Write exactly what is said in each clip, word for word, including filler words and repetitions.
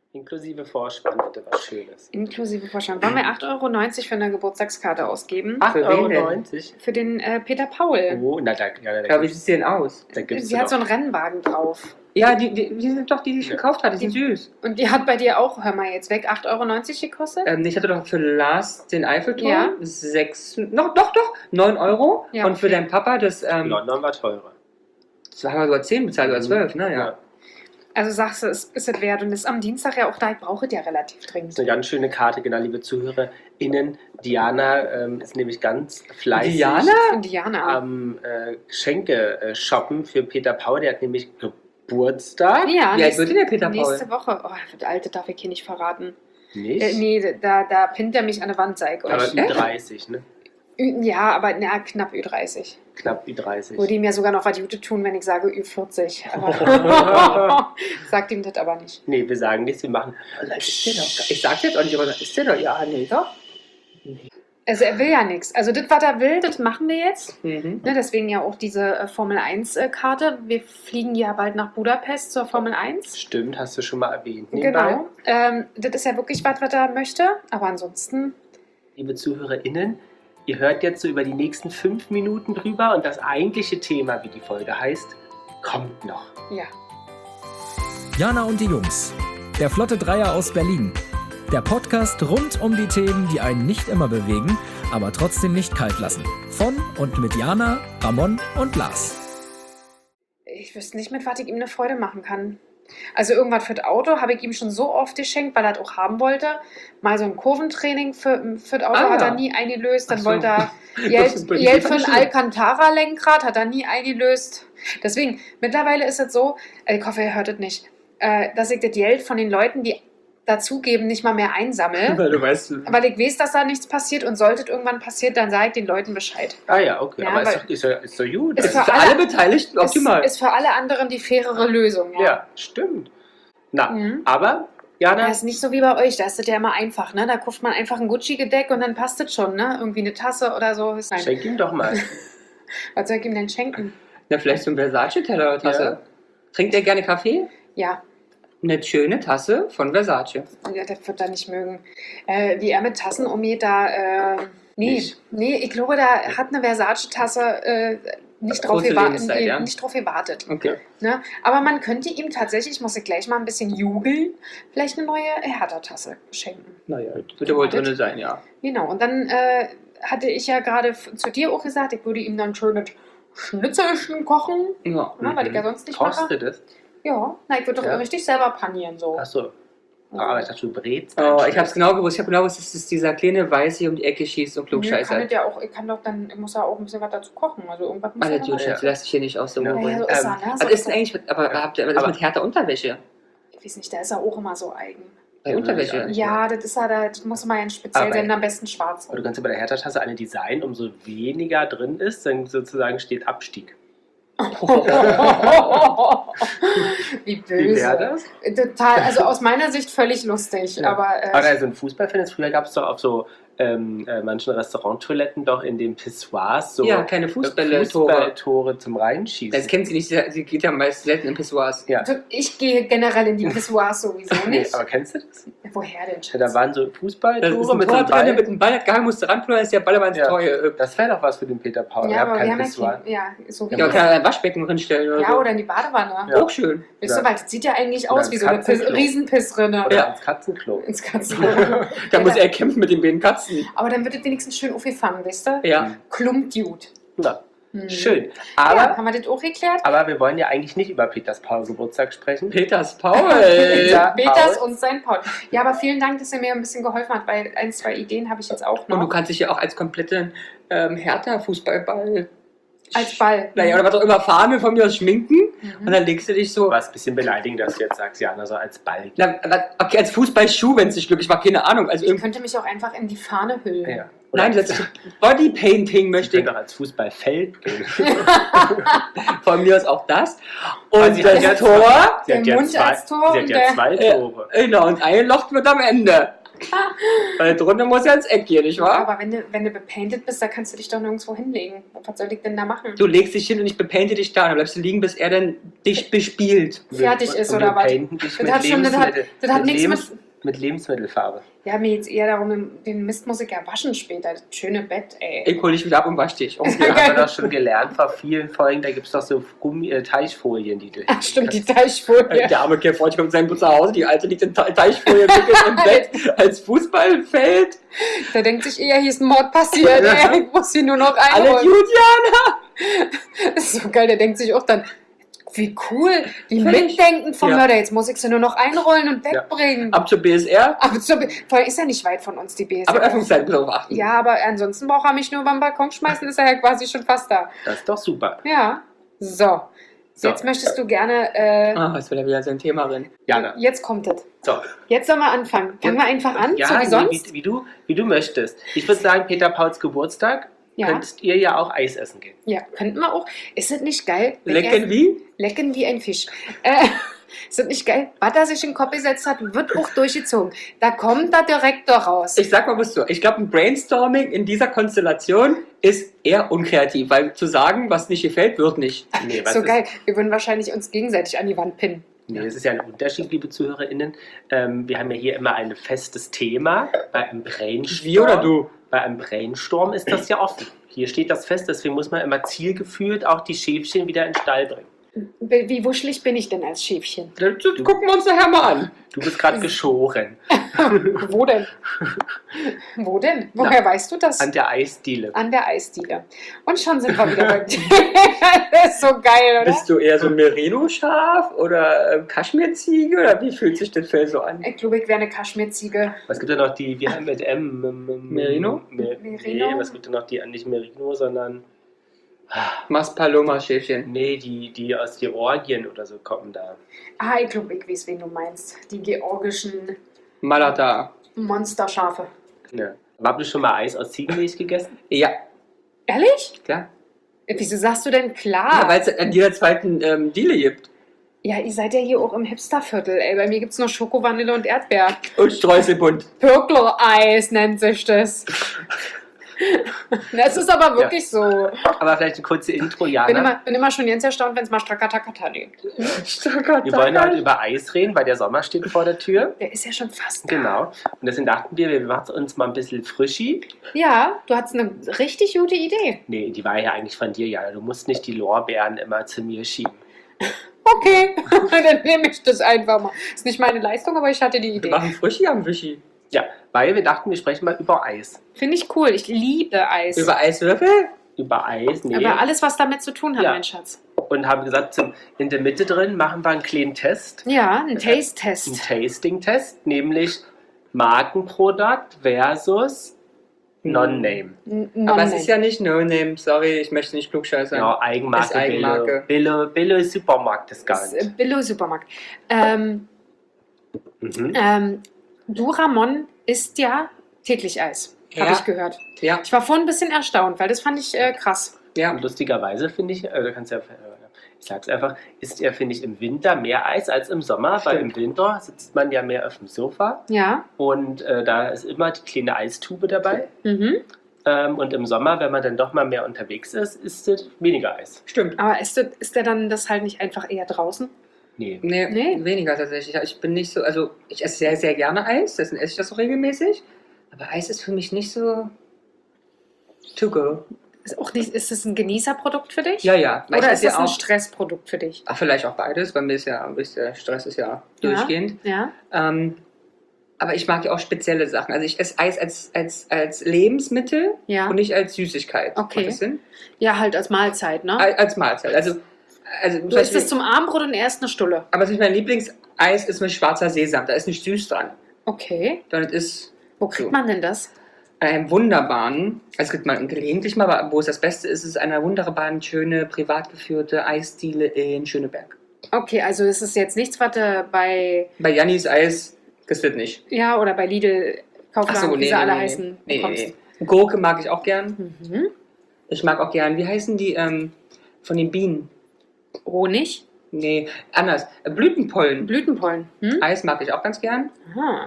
Inklusive Vorspann, bitte was Schönes. Inklusive Vorspann. Wollen wir acht Euro neunzig für eine Geburtstagskarte ausgeben? acht Euro neunzig? Für den äh, Peter Paul. Oh, na da, ja, da Ja, wie sieht sie denn aus? Da gibt's Sie hat so einen Rennwagen drauf. Ja, die, die, die sind doch die, die ich Ja. gekauft hatte, die sind süß. Und die hat bei dir auch, hör mal jetzt weg, acht Euro neunzig gekostet? Ähm, ich hatte doch für Lars den Eiffelturm, Ja. sechs, noch, doch, doch, neun Euro. Ja, Und für okay. deinen Papa das, ähm, London war teurer. das haben wir sogar zehn bezahlt oder zwölf, ne? Ja. Ja. Also sagst du, es ist es wert und ist am Dienstag ja auch da, ich brauche es ja relativ Das dringend. ist eine ganz schöne Karte, genau, liebe ZuhörerInnen. Diana ähm, ist nämlich ganz fleißig Diana? Indianer. am äh, Geschenke äh, shoppen für Peter Paul. Der hat nämlich Geburtstag. Ja, Wie alt wird denn der Peter Paul? nächste Woche. Oh, der Alte darf ich hier nicht verraten. Nicht? Äh, nee, da, da pinnt er mich an der Wand, sag ich Aber euch. Ü dreißig, ne? Ü- Ja, aber na, knapp Ü dreißig. Knapp Ü dreißig. Würde ihm ja sogar noch was Gute tun, wenn ich sage Ü vierzig. Aber sagt ihm das aber nicht. Nee, wir sagen nichts, wir machen. Ich sag's jetzt auch nicht, aber ist der doch, ja, nee, doch. Also er will ja nichts. Also das, was er will, das machen wir jetzt. Mhm. Ne, deswegen ja auch diese äh, Formel eins Karte. Wir fliegen ja bald nach Budapest zur Formel eins. Stimmt, hast du schon mal erwähnt. nebenbei. Genau. Ähm, das ist ja wirklich was, was er möchte. Aber ansonsten, Liebe ZuhörerInnen, ihr hört jetzt so über die nächsten fünf Minuten drüber und das eigentliche Thema, wie die Folge heißt, kommt noch. ja. Jana und die Jungs. Der Flotte Dreier aus Berlin. Der Podcast rund um die Themen, die einen nicht immer bewegen, aber trotzdem nicht kalt lassen. Von und mit Jana, Ramon und Lars. Ich wüsste nicht, mit was ich ihm eine Freude machen kann. Also irgendwas für das Auto habe ich ihm schon so oft geschenkt, weil er das auch haben wollte. Mal so ein Kurventraining für, für das Auto Ah. hat er nie eingelöst. Dann Ach so. wollte er Das Geld, ist bei dir Geld für ganz ein schön. Alcantara-Lenkrad, hat er nie eingelöst. Deswegen, mittlerweile ist es so, ich hoffe, ihr hört es nicht, äh, dass ich das Geld von den Leuten, die dazugeben, nicht mal mehr einsammle. Weil du weißt, Weil ich weiß, dass da nichts passiert und sollte es irgendwann passieren, dann sage ich den Leuten Bescheid. Ah ja, okay. Ja, aber ist weil- doch, ist, doch, ist doch gut. Ist das ist für für alle alle- Beteiligten optimal. Ist, ist für alle anderen die fairere Lösung. Ja. ja, stimmt. Na, Mhm. aber, Jana, Das ist nicht so wie bei euch, da ist das ja immer einfach, ne? Da kauft man einfach ein Gucci-Gedeck und dann passt das schon, ne? Irgendwie eine Tasse oder so. Ist Nein. schenk ihm doch mal. Was soll ich ihm denn schenken? Na, vielleicht so ein Versace-Teller oder Tasse. Ja. Trinkt er gerne Kaffee? Ja, Eine schöne Tasse von Versace. ja, das wird er nicht mögen. Äh, wie er mit Tassen umgeht, da, äh, nee, Nicht. nee, ich glaube, da hat eine Versace-Tasse äh, nicht, drauf Große gewa- Lebenszeit, ja. nicht drauf gewartet. Okay. Ne? Aber man könnte ihm tatsächlich, muss ich gleich mal ein bisschen jubeln, vielleicht eine neue Hertha-Tasse schenken. Naja, wird ja wohl drin sein, ja. Genau, und dann äh, hatte ich ja gerade f- zu dir auch gesagt, ich würde ihm dann schönes Schnitzelchen kochen, Ja. ne, weil ich ja sonst nicht mache. Kostet es? Ja, na, ich würde doch Ja. richtig selber panieren so. Achso. Also, Ah, ich dachte, du brätst. Oh, einen ich hab's genau gewusst. Ich hab genau gewusst, dass es dieser kleine Weiße hier um die Ecke schießt und nö, kann klugscheißert. ich ja auch, ich kann doch dann, ich muss ja auch ein bisschen was dazu kochen. Also irgendwas muss Alle ja Duschen, noch jetzt lass dich hier nicht aus dem Ja. Ruhe Ja, bringen. so ist Ähm, er, ne? Was So ist ist denn er. eigentlich mit, aber habt ihr, was ist Aber- mit härter Unterwäsche? Ich weiß nicht, da ist er auch immer so eigen. Bei Ja, Unterwäsche? würde ich Ja, das ist er, da- das muss man ja speziell Aber- sein, am besten schwarz. Aber du kannst ja bei der Hertha-Tasse eine designen, umso weniger drin ist, dann sozusagen steht Abstieg. Wie Wie böse. wäre das? Total, also aus meiner Sicht völlig lustig, Ja. aber äh, Aber also ein Fußballfan ist, früher gab es doch auf so ähm, äh, manchen Restauranttoiletten doch in den Pissoirs so Ja, keine Fußbälle, Tore. Fußballtore zum Reinschießen. Das kennt sie nicht, sie sie geht ja meist selten in Pissoirs. Ja. ich gehe generell in die Pissoirs sowieso Nee, nicht. aber kennst du das? Woher denn? Ja, da waren so Da ist Fußballtore ein mit Tor so einem drin, Ball. mit dem Ball gegangen, musste ranfliegen, ist der Ball aber ins Ja. Tor geübt. Das wäre doch was für den Peter Paul. Ja, Ihr habt aber wir kein haben ja, Pissoir. kein, ja, so wie Ja, man kann ein Waschbecken drinstellen oder ja, so. oder in die Badewanne. Ja. Auch schön. Wisst Ja. ihr, weil das sieht ja eigentlich Oder aus wie ins so eine Pis Katzenklo. Riesenpissrinne. Oder Ja. ins Katzenklo. Ins Katzenklo. Da Ja, muss da- er kämpfen mit den beiden Katzen. Aber dann wird es wenigstens schön aufgefangen, wisst ihr? Ja. Klumpdude. Na, Mhm. schön. Aber, Aber, haben wir das auch geklärt? aber wir wollen ja eigentlich nicht über Peters Paul Geburtstag sprechen. Peters Paul. Ja. Peters Paul. und sein Paul. Ja, aber vielen Dank, dass ihr mir ein bisschen geholfen habt, weil ein, zwei Ideen habe ich jetzt auch Und du noch. kannst dich ja auch als kompletten ähm, Hertha-Fußballball. Als Ball. Naja, oder was auch immer, Fahne von mir aus schminken. Und Mhm. dann legst du dich so. Was ein bisschen beleidigend, dass du jetzt sagst, Jana, so als Ball. Na, was- okay, als Fußballschuh, wenn es nicht glücklich war, keine Ahnung. Also Ich irgendwie. könnte mich auch einfach in die Fahne hüllen. Ja. Oder Nein, als, das Bodypainting möchte ich ich. könnte auch als Fußballfeld gehen. Von mir aus auch das. Aber Und sie hat das ja Tor. zwei- sie Der hat ja Mund zwei, als Tor Sie hat und ja der- zwei Äh, Tore. Genau, und ein Loch wird am Ende. Weil drunter muss ja ins Eck gehen, nicht wahr? Aber wenn du, wenn du bepainted bist, da kannst du dich doch nirgendwo hinlegen. Was soll ich denn da machen? Du legst dich hin und ich bepainte dich da. Dann bleibst du liegen, bis er dann dich bespielt. Fertig ist, Und oder wir was? painten dich Das mit hat schon- das hat- Lebensmittel- das hat mit nichts Lebens- mit- mit Lebensmittelfarbe. Ja, mir jetzt eher darum, den Mist muss ich ja waschen später. Das schöne Bett, ey. Ich hol dich wieder ab und wasch dich. Okay. Wir haben wir doch schon gelernt vor vielen Folgen, da gibt es doch so Gummi, äh, Teichfolien, die du. Ach, stimmt, die Teichfolie. Der arme Kerl kommt in sein Zuhause, die Alte liegt in Te- Teichfolie wickelt im Bett als Fußballfeld. Der denkt sich eher, hier ist ein Mord passiert, ey. Ich muss sie nur noch Alle einholen. gut, Jana. Das ist so geil, der denkt sich auch dann, wie cool, die Völlig. mitdenken vom Ja. Mörder. Jetzt muss ich sie nur noch einrollen und wegbringen. Ab zur B S R. Aber zur, vor allem ist ja nicht weit von uns, die B S. Aber Öffnungszeiten bitte darauf achten. Ja, aber ansonsten braucht er mich nur beim Balkon schmeißen, ist er ja quasi schon fast da. Das ist doch super. Ja. So. So. Jetzt möchtest du gerne. Äh, Ah, jetzt will er wieder sein Thema drin. Jana. Jetzt kommt es. So. Jetzt sollen wir anfangen. Fangen wir einfach an, Ja, so wie nee, sonst. Wie, wie, du, wie du möchtest. Ich würde sagen, Peter Pauls Geburtstag, Ja. könntest ihr ja auch Eis essen gehen. Ja, könnten wir auch. Ist es nicht geil? wenn Lecken er- wie? Lecken wie ein Fisch. Äh, ist es nicht geil? Was er sich in den Kopf gesetzt hat, wird auch durchgezogen. Da kommt der Direktor raus. Ich sag mal was so. Ich glaube, ein Brainstorming in dieser Konstellation ist eher unkreativ, weil zu sagen, was nicht gefällt, wird nicht. Nee, was so ist, geil. Wir würden wahrscheinlich uns gegenseitig an die Wand pinnen. Nee, das ist ja ein Unterschied, liebe ZuhörerInnen. Ähm, wir haben ja hier immer ein festes Thema. Bei einem Brainstorm. Wie oder du? Bei einem Brainstorm ist das ja offen. Hier steht das fest, deswegen muss man immer zielgeführt auch die Schäfchen wieder in den Stall bringen. Wie wuschelig bin ich denn als Schäfchen? Das gucken wir uns nachher mal an. Du bist gerade geschoren. Wo denn? Wo denn? Woher weißt du das? An der Eisdiele. An der Eisdiele. Und schon sind wir wieder bei dir. Das ist so geil, oder? Bist du eher so ein Merino-Schaf oder äh, Kaschmirziege oder wie fühlt sich das Fell so an? Ich glaube, ich wäre eine Kaschmirziege. Was gibt denn noch die, wir haben mit M. M- M- Merino? Mer Merino? Nee, was gibt denn noch die, nicht Merino, sondern, Maspaloma-Schäfchen. nee, die, die aus Georgien oder so kommen da. Ah, ich glaube, ich weiß, wen du meinst. Die georgischen Malata. Monsterschafe. Ja. Aber habt ihr schon mal Eis aus Ziegenmilch gegessen? Ja, Ehrlich? klar. Äh, Wieso sagst du denn Ja, klar? weil es an jeder zweiten ähm, Diele gibt. Ja, ihr seid ja hier auch im Hipsterviertel, ey. Bei mir gibt's nur Schoko, Vanille und Erdbeer. Und Streuselbund. Pörkler-Eis nennt sich das. Das ist aber wirklich so. Aber vielleicht eine kurze Intro, Bin Jana. immer, bin immer schon ganz erstaunt, wenn es mal Strackatakata gibt. Wir wollen heute über Eis reden, weil der Sommer steht vor der Tür. Der ist ja schon fast da. Genau. Und deswegen dachten wir, wir machen uns mal ein bisschen frischi. Ja, du hattest eine richtig gute Idee. Nee, die war ja eigentlich von dir, Jana. Du musst nicht die Lorbeeren immer zu mir schieben. Okay, dann nehme ich das einfach mal. Ist nicht meine Leistung, aber ich hatte die Wir Idee. machen Frischi am Wischi. Ja, weil wir dachten, wir sprechen mal über Eis. Finde ich cool. Ich liebe Eis. Über Eiswürfel? Über Eis, nee. Aber alles, was damit zu tun hat, Ja. mein Schatz. Und haben gesagt, zum, in der Mitte drin machen wir einen kleinen Test. Ja, ein Ein Taste-Test. Tasting-Test, nämlich Markenprodukt versus Non-Name. N- Aber es Non-Name. ist ja nicht No-Name, sorry, ich möchte nicht klugscheißern. Genau, Eigenmarke, Ist Eigenmarke. Billo, Billo, Billo Supermarkt ist gar Das nicht. ist, äh, Billo-Supermarkt. Ähm, Mhm. ähm, du, Ramon, isst ja täglich Eis. Habe Ja. ich gehört. Ja, Ich war vorhin ein bisschen erstaunt, weil das fand ich äh, krass. ja. Und lustigerweise finde ich, äh, du kannst ja, äh, ich sag's einfach, isst er, finde ich, im Winter mehr Eis als im Sommer, weil im Stimmt. Winter sitzt man ja mehr auf dem Sofa Ja. und äh, da ist immer die kleine Eistube dabei. Mhm. Ähm, und im Sommer, wenn man dann doch mal mehr unterwegs ist, isst es weniger Eis. Stimmt. Aber ist, das, ist der dann das halt nicht einfach eher draußen? Nee. Nee, Nee. weniger tatsächlich. Ich bin nicht so, also ich esse sehr, sehr gerne Eis, deswegen esse ich das so regelmäßig. Aber Eis ist für mich nicht so to go. Ist, auch nicht, ist das ein Genießerprodukt für dich? Ja, ja. Weil Oder ich ist esse das ja ein auch, Stressprodukt für dich? ach, vielleicht auch beides, bei mir ist ja, ist der Stress ist ja durchgehend. Ja. Ähm, aber ich mag ja auch spezielle Sachen. Also ich esse Eis als, als, als Lebensmittel Ja. und nicht als Süßigkeit. Okay. Macht das Sinn? Ja, halt als Mahlzeit, ne? Al- Als Mahlzeit. Also, also zum Du isst Beispiel- es zum Abendbrot und erst eine Stulle. aber zum Beispiel mein Lieblingseis ist mit schwarzer Sesam. Da ist nicht süß dran. Okay. Sondern es ist Wo kriegt So. man denn das? an einem wunderbaren, also es gibt man gelegentlich mal, aber wo es das Beste ist, ist eine wunderbaren, schöne, privat geführte Eisdiele in Schöneberg. Okay, also das ist jetzt nichts, was du bei, Bei Jannis Eis, das wird nicht. ja, oder bei Lidl, Kaufland, wie sie alle heißen, nee, nee, bekommst. nee. Gurke mag ich auch gern. Mhm. Ich mag auch gern, wie heißen die, ähm, von den Bienen? Honig, Nee, anders. Blütenpollen. Blütenpollen. Hm? Eis mag ich auch ganz gern. Aha.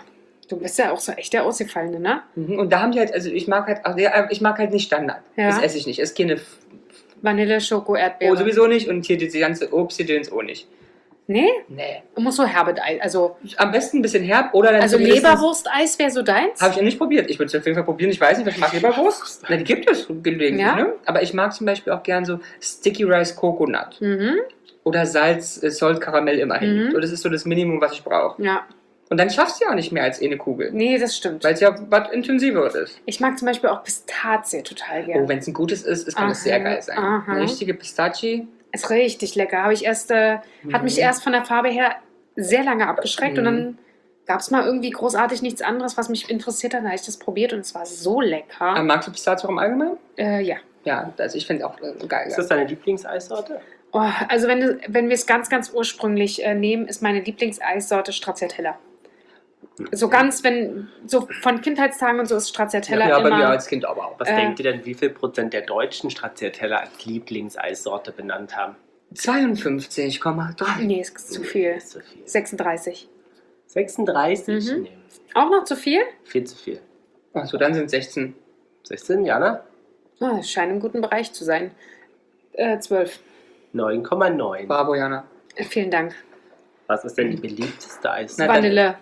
Du bist ja auch so echt der Ausgefallene, ne? Mhm. Und da haben die halt, also ich mag halt, also ja, ich mag halt nicht Standard. Ja. Das esse ich nicht. Es ist keine F- Vanille, Schoko, Erdbeere. Oh, sowieso nicht und hier diese ganze Obstgedöns auch nicht. Nee? Nee. Muss so herbet Eis. Also, Am besten ein bisschen herb oder dann also zumindest- Leberwurst-Eis wäre so deins? Habe ich noch nicht probiert. Ich würde es auf jeden Fall probieren. Ich weiß nicht, was ich mag Leberwurst. Na, die gibt es gelegentlich, Ja? ne? Aber ich mag zum Beispiel auch gern so Sticky Rice Coconut Mhm. oder Salz, äh, Salt Karamell immerhin. Mhm. So, das ist so das Minimum, was ich brauche. Ja. Und dann schaffst du ja auch nicht mehr als eine Kugel. Nee, das stimmt. Weil es ja was intensiveres ist. Ich mag zum Beispiel auch Pistazie total gerne. Oh, wenn es ein gutes ist, ist kann es Aha, sehr geil sein. aha. Eine richtige Pistazie. Ist richtig lecker. Habe ich erst, äh, Hat mich Mhm. erst von der Farbe her sehr lange abgeschreckt und Mhm. dann gab es mal irgendwie großartig nichts anderes, was mich interessiert hat. Da habe ich das probiert und es war so lecker. Aber magst du Pistazie auch im Allgemeinen? Äh, ja. Ja, also ich finde auch äh, geil. Ist das deine Lieblingseissorte? Oh, also wenn, du- wenn wir es ganz, ganz ursprünglich äh, nehmen, ist meine Lieblingseissorte Stracciatella. So ganz, wenn, so von Kindheitstagen und so ist Stracciatella ja, bei immer... mir als Kind aber auch. Was Äh. denkt ihr denn, wie viel Prozent der deutschen Stracciatella als Lieblingseissorte benannt haben? zweiundfünfzig Komma drei. Nee, ist zu viel. Ist zu viel. sechsunddreißig. sechsunddreißig? Mhm. Nee, Auch noch zu viel? viel zu viel. Achso, dann sind sechzehn. sechzehn, Jana? Oh, es scheint im guten Bereich zu sein. Äh, zwölf. neun Komma neun. Bravo, Jana. Äh, vielen Dank. Was ist denn die beliebteste Na, Eissorte? dann- Vanille.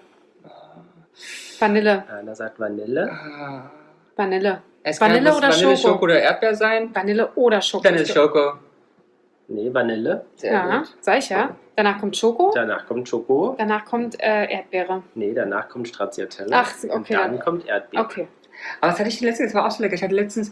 Vanille. Jana sagt Vanille. Ah. Vanille. Es Vanille kann oder Vanille, Schoko? Schoko oder Erdbeer sein. Vanille oder Schoko. Dann ist Schoko. Nee, Vanille. Sehr Ja, gut. sag ich ja. Danach kommt Schoko. Danach kommt Schoko. Danach kommt äh, Erdbeere. Nee, danach kommt Stracciatella. Ach, okay, Und dann dann- kommt Erdbeer. Okay. Aber was hatte ich letztens? Das war auch so lecker. Ich hatte letztens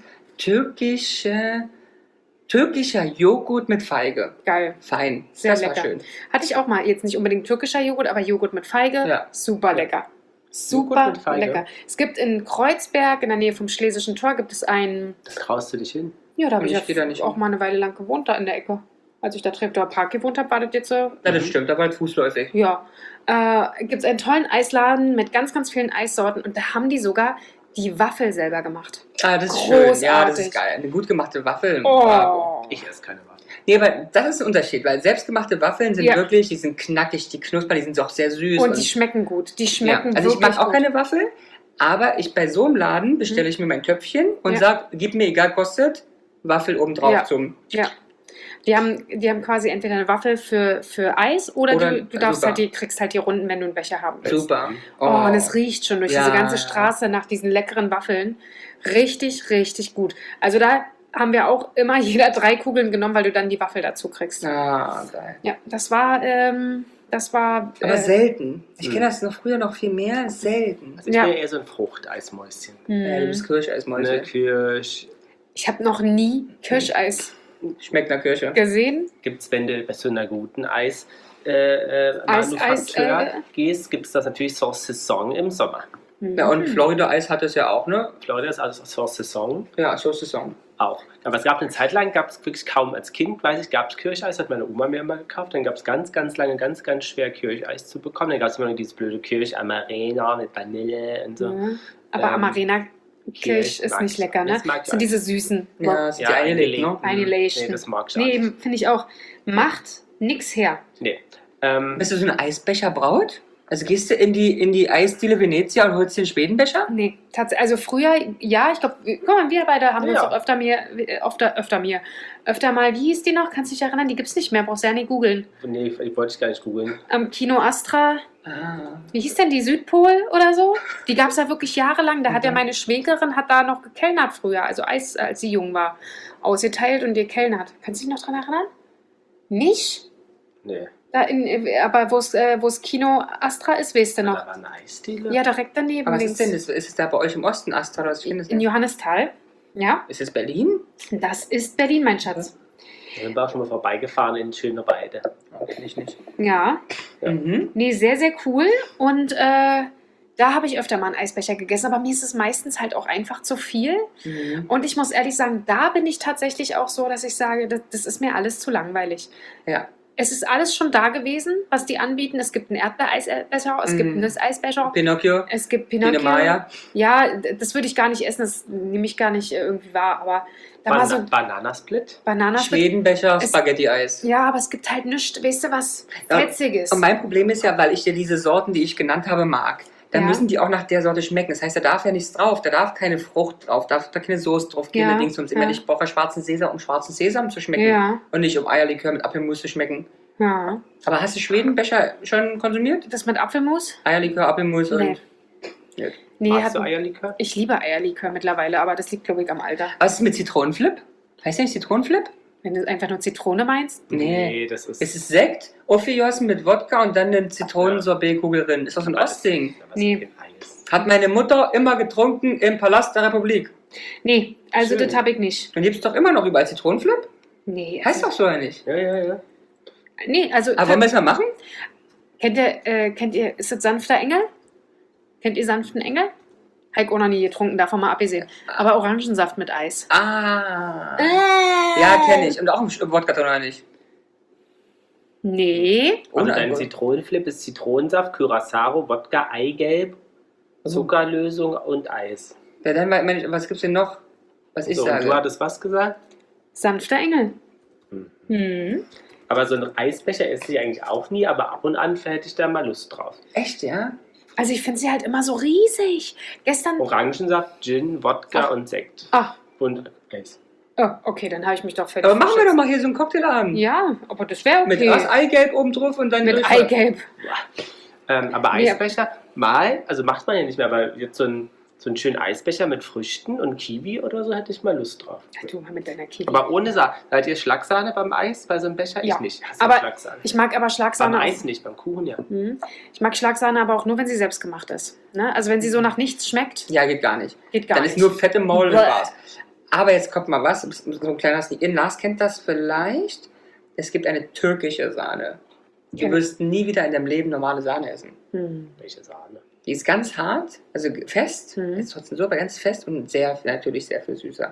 türkische, türkischer Joghurt mit Feige. Geil. Fein. Sehr das lecker. war schön. Hatte ich auch mal. Jetzt nicht unbedingt türkischer Joghurt, aber Joghurt mit Feige. Ja. Super lecker. Super Joghurt mit Feige? lecker. Es gibt in Kreuzberg, in der Nähe vom Schlesischen Tor, gibt es einen. Das traust du dich hin. Ja, da habe Und ich ich geh da nicht auch hin. mal eine Weile lang gewohnt, da in der Ecke. Als ich da Treptower Park gewohnt habe, war das jetzt so. Ja, das Mhm. stimmt, aber halt fußläufig. Ja. Äh, gibt es einen tollen Eisladen mit ganz, ganz vielen Eissorten und da haben die sogar die Waffel selber gemacht. Ah, das ist schön. Ja, das Großartig. ist geil. Eine gut gemachte Waffel. Bravo. Oh. Ich esse keine Waffel. Nee, aber das ist ein Unterschied, weil selbstgemachte Waffeln sind Ja. wirklich, die sind knackig, die knuspern, die sind auch sehr süß. Und die schmecken gut. Die ja. schmecken Also ich wirklich mag auch gut. keine Waffel, aber ich bei so einem Laden bestelle ich mir mein Töpfchen und Ja. sag, gib mir egal kostet, Waffel obendrauf Ja. zum. Ja. Die haben, die haben quasi entweder eine Waffel für, für Eis oder, Oder- du, du darfst super. halt die, kriegst halt die Runden, wenn du einen Becher haben willst. Super. Oh, und es riecht schon durch Ja. diese ganze Straße nach diesen leckeren Waffeln. Richtig, richtig gut. Also da haben wir auch immer jeder drei Kugeln genommen, weil du dann die Waffel dazu kriegst. Ah, geil. Ja, das war, ähm, das war. Aber äh, selten. Ich Mhm. kenne das noch früher noch viel mehr. Selten. Also ich Ja. bin eher so ein Fruchteismäuschen. Ja, du hm. bist Kirscheismäuse. Ne, Kirsch. Ich habe noch nie Kirscheis Schmeckt nach Kirsche. gesehen. Gibt es, wenn du bei so einer guten Eis, äh, äh, Eis- Manufaktur Eis, äh, gehst, gibt es das natürlich zur Saison im Sommer. Ja, und Hm. Florida-Eis hat es ja auch, ne? Florida ist also zur Saison Ja, so Saison. auch. Aber es gab eine Zeit lang, gab es wirklich kaum, als Kind, weiß ich, gab es Kirscheis, hat meine Oma mir immer gekauft. Dann gab es ganz, ganz lange, ganz, ganz schwer Kirscheis zu bekommen. Dann gab es immer noch dieses blöde Kirsch Amarena mit Vanille und so. Ja. Aber Ähm, Amarena Kirsch Kirsch ist mag nicht ich. lecker, ne? Das mag ich Das sind diese süßen. Ja, das ist Ja, die eingelegt, eingelegt. ne? Annihilation. Nee, das mag ich Nee, auch nicht. finde ich auch. Macht nix her. Nee. Ähm, Bist du so eine Eisbecherbraut? Also gehst du in die, in die Eisdiele Venezia und holst dir einen Schwedenbecher? Nee, tatsächlich. Also früher, ja, ich glaube, guck mal, wir beide haben uns Ja. auch öfter mir, öfter, öfter mir, öfter mal, wie hieß die noch? Kannst du dich erinnern? Die gibt's nicht mehr, brauchst du ja nicht googeln. nee, ich wollte ich gar nicht googeln. Am Kino Astra, Ah. wie hieß denn die, Südpol oder so? Die gab's ja wirklich jahrelang. Da hat ja Mhm. meine Schwägerin, hat da noch gekellnert früher, also Eis, als sie jung war, ausgeteilt und gekellnert. Kannst du dich noch dran erinnern? Nicht? Nee. Da in, aber wo's, äh, wo's Kino Astra ist, weißt du Da noch? war eine Eisdiele. Ja, direkt daneben. Aber was links. ist denn das? Ist es da bei euch im Osten, Astra? Oder was? Ich In, finde das in ja. Johannisthal. Ja, Ist es Berlin? das ist Berlin, mein Schatz. Da sind wir auch schon mal vorbeigefahren in Schöneweide. Oh, kenn ich nicht. Ja, Ja. Mhm. nee, sehr, sehr cool. Und äh, da habe ich öfter mal einen Eisbecher gegessen, aber mir ist es meistens halt auch einfach zu viel. Mhm. Und ich muss ehrlich sagen, da bin ich tatsächlich auch so, dass ich sage, das, das ist mir alles zu langweilig. Ja. Es ist alles schon da gewesen, was die anbieten. Es gibt einen Erdbeereisbecher, es gibt Mhm. einen Nüsseisbecher, Pinocchio, es gibt Biene Pinocchio. Maya. Ja, d- das würde ich gar nicht essen, das nehme ich gar nicht äh, irgendwie wahr. Aber da war Bana so Bananasplit. Bananen. Schwedenbecher, Es- Spaghetti-Eis. Ja, aber es gibt halt nichts, weißt du was, Ja, Fetziges. Und mein Problem ist ja, weil ich dir diese Sorten, die ich genannt habe, mag. dann Ja. müssen die auch nach der Sorte schmecken. Das heißt, da darf ja nichts drauf, da darf keine Frucht drauf, da darf da keine Soße drauf, keine Ja, Dings. Und ja. ich brauche schwarzen Sesam, um schwarzen Sesam zu schmecken. Ja, Und nicht um Eierlikör mit Apfelmus zu schmecken. ja. Aber hast du Schwedenbecher schon konsumiert? Das mit Apfelmus? Eierlikör, Apfelmus Nee. und... Ja. Nee, Magst hat, du Eierlikör? ich liebe Eierlikör mittlerweile, aber das liegt, glaube ich, am Alter. Was ist mit Zitronenflip? Heißt der nicht Zitronenflip? Wenn du einfach nur Zitrone meinst? Nee. das ist. Es ist Sekt, aufgegossen mit Wodka und dann eine Zitronensorbetkugel drin. Ist doch so ein Ostding. Was Nee. ist denn Eis? Hat meine Mutter immer getrunken im Palast der Republik. Nee, also Schön. das habe ich nicht. Dann gibt es doch immer noch überall Zitronenflip. Nee, Heißt doch so oder nicht? Ja, ja, ja. Nee, also Aber wollen wir es mal machen? kennt ihr, äh, kennt ihr, ist das sanfter Engel? Kennt ihr sanften Engel? Heik auch noch nie getrunken, davon mal abgesehen. Aber Orangensaft mit Eis. Ah. Äh. Ja, kenne ich. Und auch im Wodka drin oder nicht? Nee. Und Ohne dein Alkohol. Zitronenflip ist Zitronensaft, Curacao, Wodka, Eigelb, Zuckerlösung und Eis. Ja, dann mal, Mensch, was gibt's denn noch? Was ich So, und sage. du hattest was gesagt? Sanfter Engel. Hm. Hm. Aber so ein Eisbecher esse ich eigentlich auch nie, aber ab und an hätte ich da mal Lust drauf. Echt, ja? Also ich finde sie halt immer so riesig. Gestern. Orangensaft, Gin, Wodka Ach. und Sekt. Ah, Und Eis. oh, okay, dann habe ich mich doch völlig Aber machen wir doch verschätzt. mal hier so einen Cocktailabend. Ja, aber das wäre Mit okay. was Eigelb oben drauf und dann Mit Durchfall. Eigelb. Ähm, aber Nee, Eisbecher, mal, also macht man ja nicht mehr, aber jetzt so ein, so einen schönen Eisbecher mit Früchten und Kiwi oder so hätte ich mal Lust drauf. Ja, du mal mit deiner Kiwi. Aber ohne Sahne. Seid ihr Schlagsahne beim Eis, bei so einem Becher? Ja. Ich nicht. Hast du Aber Schlagsahne? Ich mag aber Beim Schlagsahne Eis auch. nicht, beim Kuchen ja. Hm. Ich mag Schlagsahne aber auch nur, wenn sie selbst gemacht ist. Ne? Also wenn sie so nach nichts schmeckt, Ja, geht gar nicht. geht gar dann nicht. ist nur fette Maul und Bäh. war's. Aber jetzt kommt mal was, so ein kleiner Sneak in. Lars kennt das vielleicht. Es gibt eine türkische Sahne. Du Kenn ich. wirst nie wieder in deinem Leben normale Sahne essen. Hm. Welche Sahne? Die ist ganz hart, also fest, Mhm. ist trotzdem so, aber ganz fest und sehr, natürlich sehr viel süßer.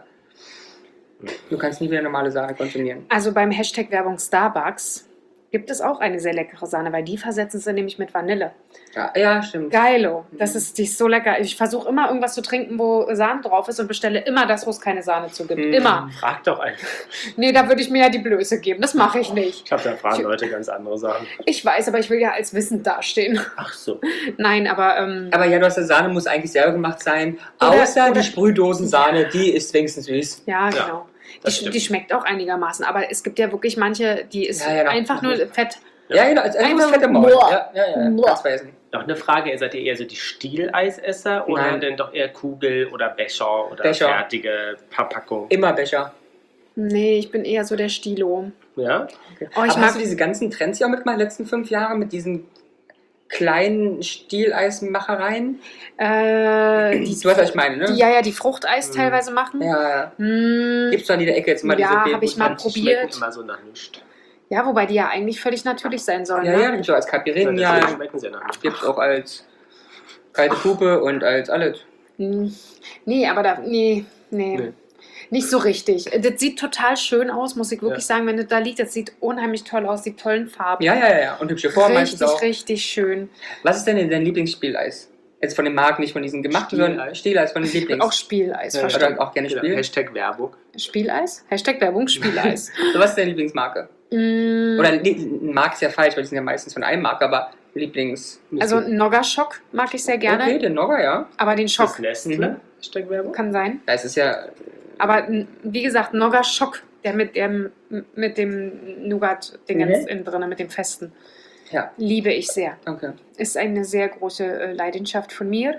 Du kannst nie wieder normale Sahne konsumieren. Also beim Hashtag Werbung Starbucks gibt es auch eine sehr leckere Sahne, weil die versetzen sie nämlich mit Vanille. Ja, ja stimmt. Geilo, das ist, die ist so lecker. Ich versuche immer irgendwas zu trinken, wo Sahne drauf ist und bestelle immer das, wo es keine Sahne zu gibt. Mhm. Immer. Frag doch einfach. Nee, da würde ich mir ja die Blöße geben. Das mache ich nicht. Ich glaube, da fragen Leute ganz andere Sachen. Ich weiß, aber ich will ja als wissend dastehen. Ach so. Nein, aber ähm, Aber ja, du hast, die Sahne muss eigentlich selber gemacht sein, Oder- außer oder- die Sprühdosensahne, die ist wenigstens süß. ja, Ja, genau. Die, das sch- stimmt. die schmeckt auch einigermaßen, aber es gibt ja wirklich manche, die ist Ja, ja, doch. einfach nur fett. Ja, genau, als Einfach einfach fette Maul. Boah. Ja, ja, ja, Boah. ganz weißen. Noch eine Frage, seid ihr eher so die Stieleisesser oder Nein. denn doch eher Kugel oder Becher oder Becher. fertige Verpackung? Immer Becher. Nee, ich bin eher so der Stilo. Ja? Okay. Oh, ich Aber mag- hast du diese ganzen Trends ja auch mitgemacht in den letzten fünf Jahren mit diesen kleinen Stieleismachereien? Äh, die, Du weißt, was ich meine, ne? die ja ja die Fruchteis Mhm. teilweise machen. Ja, ja. Hm, Gibt's doch an jeder Ecke jetzt mal Ja, diese hab ich mal Bebus- Die schmecken probiert. immer so nach nichts. ja, wobei die ja eigentlich völlig natürlich sein sollen. Ja, ne? ja, gibt's auch als Ja, Caipirinha, deswegen schmecken sie nach nichts. gibt's auch als kalte Puppe und als alles. Hm, nee, aber da, nee, nee, Nee. nicht so richtig. Das sieht total schön aus, muss ich wirklich sagen, wenn das da liegt. Das sieht unheimlich toll aus, die tollen Farben. Ja, ja, ja, ja. Und hübsche Form meistens richtig, auch. richtig schön. Was ist denn dein Lieblingsspieleis? Jetzt von den Marken, nicht von diesen gemachten, sondern Stieleis? Stieleis von den Lieblings. Auch Spieleis, Ja, verstehe. Oder auch gerne Genau. spielen. Hashtag Werbung. Spieleis? Hashtag Werbung, Spieleis. So, was ist deine Lieblingsmarke? Mm, Oder nee, Marke ist ja falsch, weil die sind ja meistens von einem Marke, aber Lieblings. also Nogger-Schock mag ich sehr gerne, Okay, den Nogger, ja. aber den Das Schock Nestle. Mhm. Hashtag Werbung. kann sein. Das ist ja. Aber n- wie gesagt, Nogger-Schock, der mit dem, mit dem Nougat-Dingens Mhm. innen drin, mit dem Festen, Ja, liebe ich sehr. okay. Ist eine sehr große äh, Leidenschaft von mir.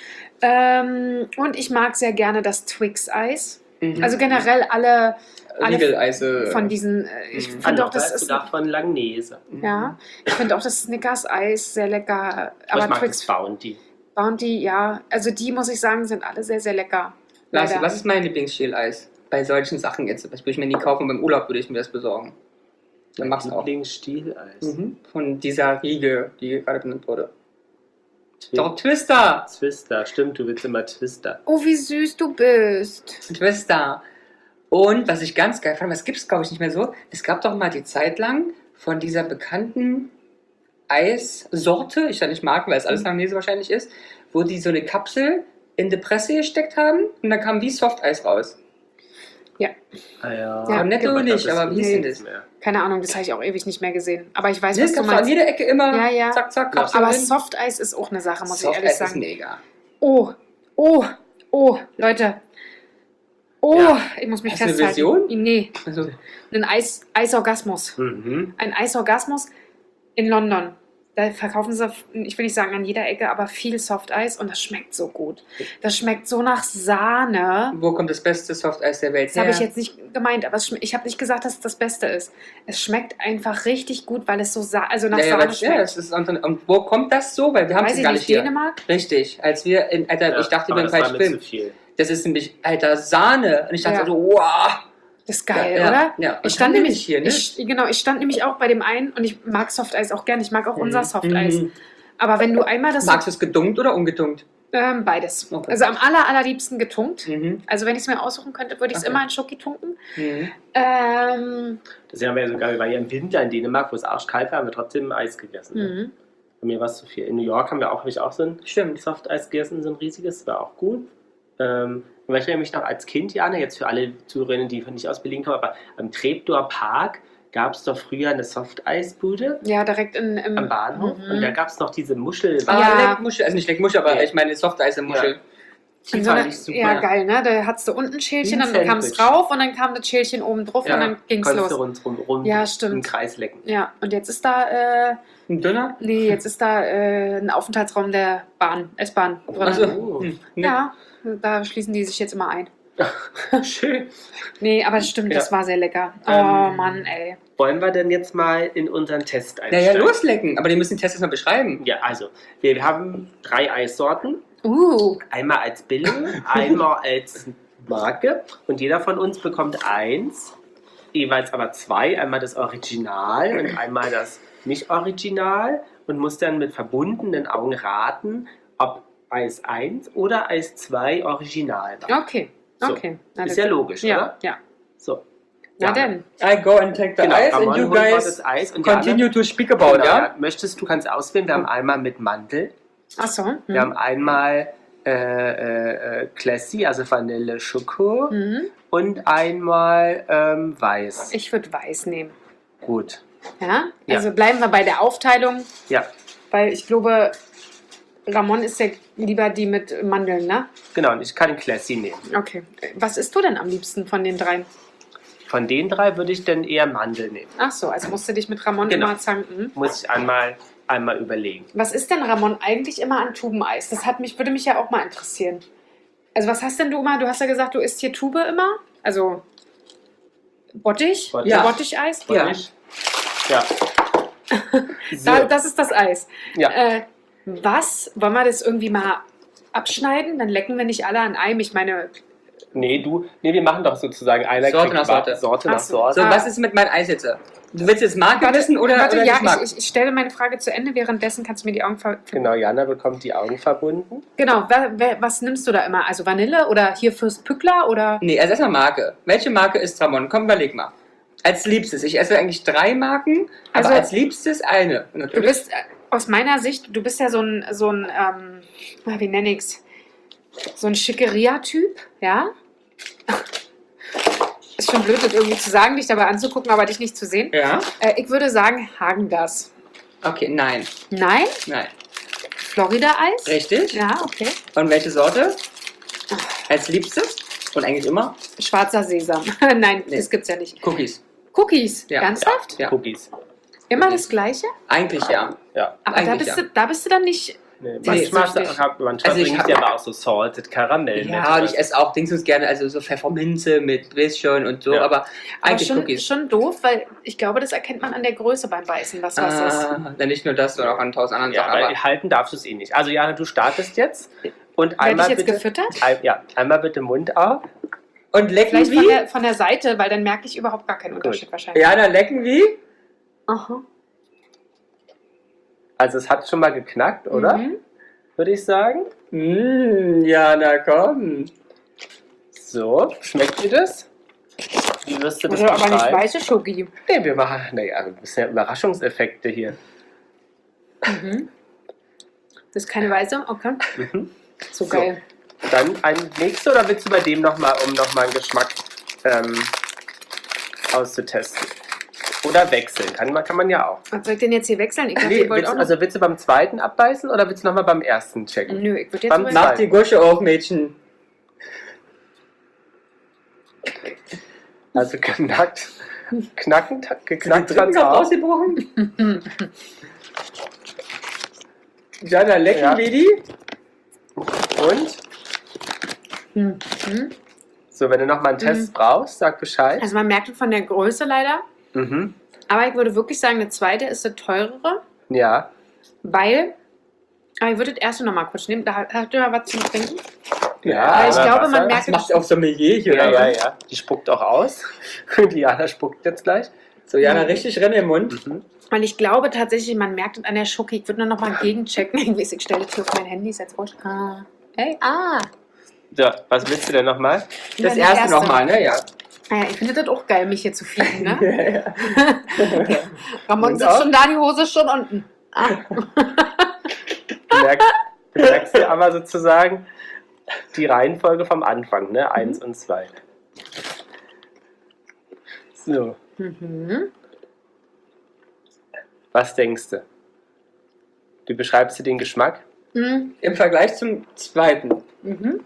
Ähm, und ich mag sehr gerne das Twix-Eis. Mhm. Also generell alle, alle Riegeleise. von diesen, äh, ich Mhm. finde auch, das das ist ist, sogar von Langnese. ja, ich finde auch das Snickers-Eis sehr lecker. Aber ich Aber mag Twix das Bounty. Bounty, ja, also die muss ich sagen, sind alle sehr, sehr lecker. Lars, Leider. was ist mein Lieblingsstieleis? Bei solchen Sachen jetzt. Das würde ich mir nie kaufen, beim Urlaub würde ich mir das besorgen. Dann mach's auch. Lieblingsstieleis. Mhm. Von dieser Riege, die gerade benannt wurde. Twi- Doch, Twister! Twister, stimmt, du willst immer Twister. Oh, wie süß du bist. Twister. Und was ich ganz geil fand, das gibt es glaube ich nicht mehr so, es gab doch mal die Zeit lang von dieser bekannten Eissorte, ich sage nicht Marken, weil es alles Langnese wahrscheinlich ist, wo die so eine Kapsel in die Presse gesteckt haben und dann kam wie Softeis raus. Ah, ja. Ja. Cornetto Aber nicht, das ist aber wie hieß denn nichts das? mehr. Keine Ahnung, das habe ich auch ewig nicht mehr gesehen. Aber ich weiß, Ne, was das du gab's an meinst. jeder Ecke immer. Ja, ja. Zack, zack, Ja. Kapseln. Aber Softeis ist auch eine Sache, muss ich ehrlich Softeis ist sagen. mega. Oh, oh, oh, Leute. Oh, Ja. ich muss mich Hast du eine festhalten. Vision? Nee, Also, ein Eis, Eisorgasmus. Mhm. Ein Eisorgasmus in London. Da verkaufen sie, ich will nicht sagen an jeder Ecke, aber viel Softeis und das schmeckt so gut. Das schmeckt so nach Sahne. wo kommt das beste Softeis der Welt Das habe ich her? jetzt nicht gemeint, aber es schme- ich habe nicht gesagt, dass es das Beste ist. Es schmeckt einfach richtig gut, weil es so sa also nach Ja, ja, Sahne was, ja, schmeckt. das ist, und, und wo kommt das so? Weil wir haben Weiß es ich gar nicht, nicht hier. Dänemark? Richtig, als wir in, Alter, Ja, ich dachte, ich aber bin das war falsch mir zu Film. viel. Das ist nämlich, Alter, Sahne. Und ich dachte Ja. so, wow. Das ist geil, ja, oder? Ja, Ich stand haben wir nämlich nicht hier, ne? ich, genau, ich stand nämlich auch bei dem einen und ich mag Softeis auch gern. Ich mag auch unser Mhm. Softeis. Mhm. Aber wenn du einmal das Magst du es gedunkt oder ungetunkt? ähm, beides. Okay. Also am aller, allerliebsten getunkt. Mhm. Also wenn ich es mir aussuchen könnte, würde ich es Okay. immer in Schoki tunken. Mhm. Ähm, Das haben wir ja sogar, wir waren ja im Winter in Dänemark, wo es arschkalt war, haben wir trotzdem Eis gegessen. Ne? mhm. Bei mir war es zu viel. In New York haben wir auch, habe ich auch so ein Stimmt. Softeis gegessen, so ein riesiges, war auch gut. Ähm, und ich erinnere mich noch als Kind, Jana, jetzt für alle Zuhörerinnen, die nicht aus Berlin kommen, aber am Treptower Park gab es doch früher eine Softeisbude Ja, direkt in, im am Bahnhof Mhm. und da gab es noch diese Muschel. Ah, Ja. Leckmuschel, also nicht Leckmuschel, aber Nee. ich meine Softeis-Muschel. Die in so fand eine, ich super. ja, geil, ne? Da hattest du unten ein Schälchen, Wie ein dann kam es Sandwich. drauf und dann kam das Schälchen oben drauf Ja, und dann ging es konntest du los. rundherum rum Ja, im stimmt. Kreis lecken. Ja, und jetzt ist da, äh, Ein Döner? nee, jetzt ist da äh, ein Aufenthaltsraum der Bahn, S-Bahn drin. Also, Oh. hm, ne? Ja, da schließen die sich jetzt immer ein. Schön. Nee, aber das stimmt, Ja. das war sehr lecker. Oh Ähm, Mann, ey. Wollen wir denn jetzt mal in unseren Test Naja, einsteigen? loslecken, aber die müssen den Test erstmal beschreiben. Ja, also, wir haben drei Eissorten. Uh, Einmal als Billo, einmal als Marke. Und jeder von uns bekommt eins. Jeweils aber zwei. Einmal das Original und einmal das Nicht-Original. Und muss dann mit verbundenen Augen raten, ob Eis eins oder Eis zwei Original war. okay, So. okay. Na, Ist das- ja logisch, ja, oder? ja. So. Na Ja. denn. I go and take the Genau, ice Ramon and you holt mal guys das Eis und continue to speak about, Genau, ja? ja. Möchtest du, kannst auswählen. Wir haben einmal mit Mandel. Achso. Hm. Wir haben einmal äh, äh, äh, Classy, also Vanille Schoko. Mhm. Und einmal ähm, weiß. Ich würde weiß nehmen. Gut. Ja? Ja. Also bleiben wir bei der Aufteilung, Ja, weil ich glaube, Ramon ist ja lieber die mit Mandeln, ne? genau. Und ich kann den Classy nehmen. Okay. Was isst du denn am liebsten von den dreien? Von den drei würde ich dann eher Mandel nehmen. Ach so, also musst du dich mit Ramon Genau. immer zanken. Muss ich einmal, einmal überlegen. Was ist denn Ramon eigentlich immer an Tubeneis? Das hat mich, würde mich ja auch mal interessieren. Also was hast denn du immer? Du hast ja gesagt, du isst hier Tube immer? Also Bottich? Bottich. Ja. Botticheis? Ja. Ich? Ja. So. Da, das ist das Eis. Ja. Äh, was? Wollen wir das irgendwie mal abschneiden? Dann lecken wir nicht alle an einem. Ich meine, Nee, du, nee, wir machen doch sozusagen einer Sorte kriegt nach wa- Sorte. Sorte Ach nach so. Sorte. So, Ah. was ist mit meinem Eis jetzt? Du willst jetzt Marke wissen oder, warte, oder ja, Geschmack? ich, ich, ich stelle meine Frage zu Ende. Währenddessen kannst du mir die Augen ver... Genau, Jana bekommt die Augen verbunden. Genau, wer, wer, was nimmst du da immer? Also Vanille oder hier Fürst Pückler oder... Nee, also erstmal Marke. Welche Marke ist Ramon? Komm, überleg mal. Als Liebstes. Ich esse eigentlich drei Marken, aber Also- als Liebstes eine. Und Du natürlich- bist, äh, aus meiner Sicht, du bist ja so ein, so ein ähm, na, wie nenne ich's? So ein Schickeria-Typ, ja? Ist schon blöd, das irgendwie zu sagen, dich dabei anzugucken, aber dich nicht zu sehen. Ja? Äh, ich würde sagen Häagen-Dazs. Okay, nein. Nein? Nein. Florida-Eis? Richtig? Ja, okay. Und welche Sorte? Als Liebstes? Und eigentlich immer? Schwarzer Sesam. Nein, Nee. das gibt's ja nicht. Cookies. Cookies, Ja. ernsthaft? Ja. Cookies. Immer das Gleiche? Eigentlich ja. Ja. Aber da Eigentlich bist, ja. du, da bist du dann nicht... Nee, Nee, manchmal so richtig. hab- manchmal Also ich bringe ich hab- dir aber auch so Salted Karamell Ja, und mit. ich esse auch Dingsens gerne, also so Pfefferminze mit Bläschen und so, Ja. aber Aber eigentlich schon, Cookies. schon doof, weil ich glaube, das erkennt man an der Größe beim Beißen, was was ist. Ah, dann nicht nur das, sondern auch an tausend anderen Ja, Sachen. weil Aber halten darfst du es eh nicht. Also Jana, du startest jetzt. Und Werde einmal ich jetzt bitte, gefüttert? ein, ja, einmal bitte Mund auf. und lecken Vielleicht von wie? der, von der Seite, weil dann merke ich überhaupt gar keinen Unterschied wahrscheinlich. Ja, dann lecken wie? Aha. Also es hat schon mal geknackt, oder? Mhm. Würde ich sagen. Mmh, ja, na komm. So, schmeckt dir das? Wie wirst du das Also aber nicht beschreiben? weiße Schoki. Nee, wir machen, naja, ein bisschen Überraschungseffekte hier. Mhm. Das ist keine weiße? Okay. Mhm. So So. geil. Dann ein nächster oder willst du bei dem nochmal, um nochmal einen Geschmack ähm, auszutesten. Oder wechseln, kann man, kann man ja auch. Was soll ich denn jetzt hier wechseln? Ich dachte, Nee, ihr wollt willst, auch du- noch... also willst du beim zweiten abbeißen oder willst du nochmal beim ersten checken? Nö, ich würde jetzt... Beim über- Zweiten. Mach die Gusche auf, Mädchen. Also knackt, knackend, geknackt Die Dritten hat's auch. ausgebrochen. Jana, lecken Ja. wie die. Und? Hm. Hm. So, wenn du nochmal einen Test brauchst, sag Bescheid. Also man merkt von der Größe leider. Mhm. Aber ich würde wirklich sagen, eine zweite ist eine teurere, Ja. weil... Aber ich würde das erste nochmal kurz nehmen. Da habt ihr mal was zum Trinken? Ja, Aber ich aber glaube, Wasser- man Das merkt... macht auch Sommelier hier. Ja, oder? ja, ja. Die spuckt auch aus. Diana spuckt jetzt gleich. So, Jana, richtig Rennen im Mund. Mhm. Weil ich glaube tatsächlich, man merkt es an der Schoki. Ich würde nur noch mal gegenchecken. Ich weiß, ich stelle das hier auf mein Handy, ist jetzt wurscht. Ah. Hey, ah. So, was willst du denn nochmal? Das Ja, erste nochmal, ne? Ja. Ah ja, ich finde das auch geil, mich hier zu fieden, ne? Ja, ja. Ramon Und sitzt auch? schon da, die Hose ist schon unten. Ah. Du merkst, du merkst dir aber sozusagen die Reihenfolge vom Anfang, ne? Eins und zwei. So, Mhm. was denkst du? Wie beschreibst du den Geschmack? Mhm. Im Vergleich zum zweiten. Mhm.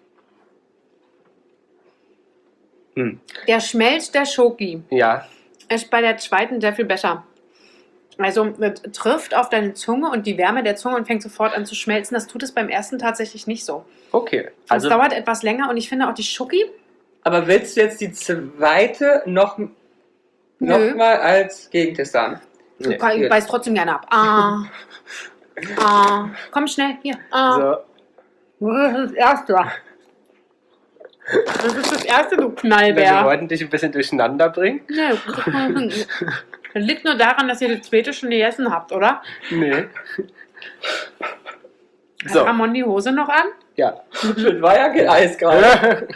Hm. Der Schmelz der Schoki Ja, ist bei der zweiten sehr viel besser. Also es trifft auf deine Zunge und die Wärme der Zunge und fängt sofort an zu schmelzen. Das tut es beim ersten tatsächlich nicht so. okay. Also, Also, es dauert etwas länger und ich finde auch die Schoki, Aber willst du jetzt die zweite noch, noch Nö. mal als Gegentest haben? du nee. nee. beißt trotzdem gerne ab. Ah. Ah. Komm schnell, hier. Ah. So, Das ist das Erste. Das ist das Erste, du wir Knallbär. wollten dich ein bisschen durcheinander bringen. Nee, das liegt nur daran, dass ihr das zweite schon gegessen habt, oder? Nee. Hat So, Ramon die Hose noch an? ja. Das war ja kein Eis gerade.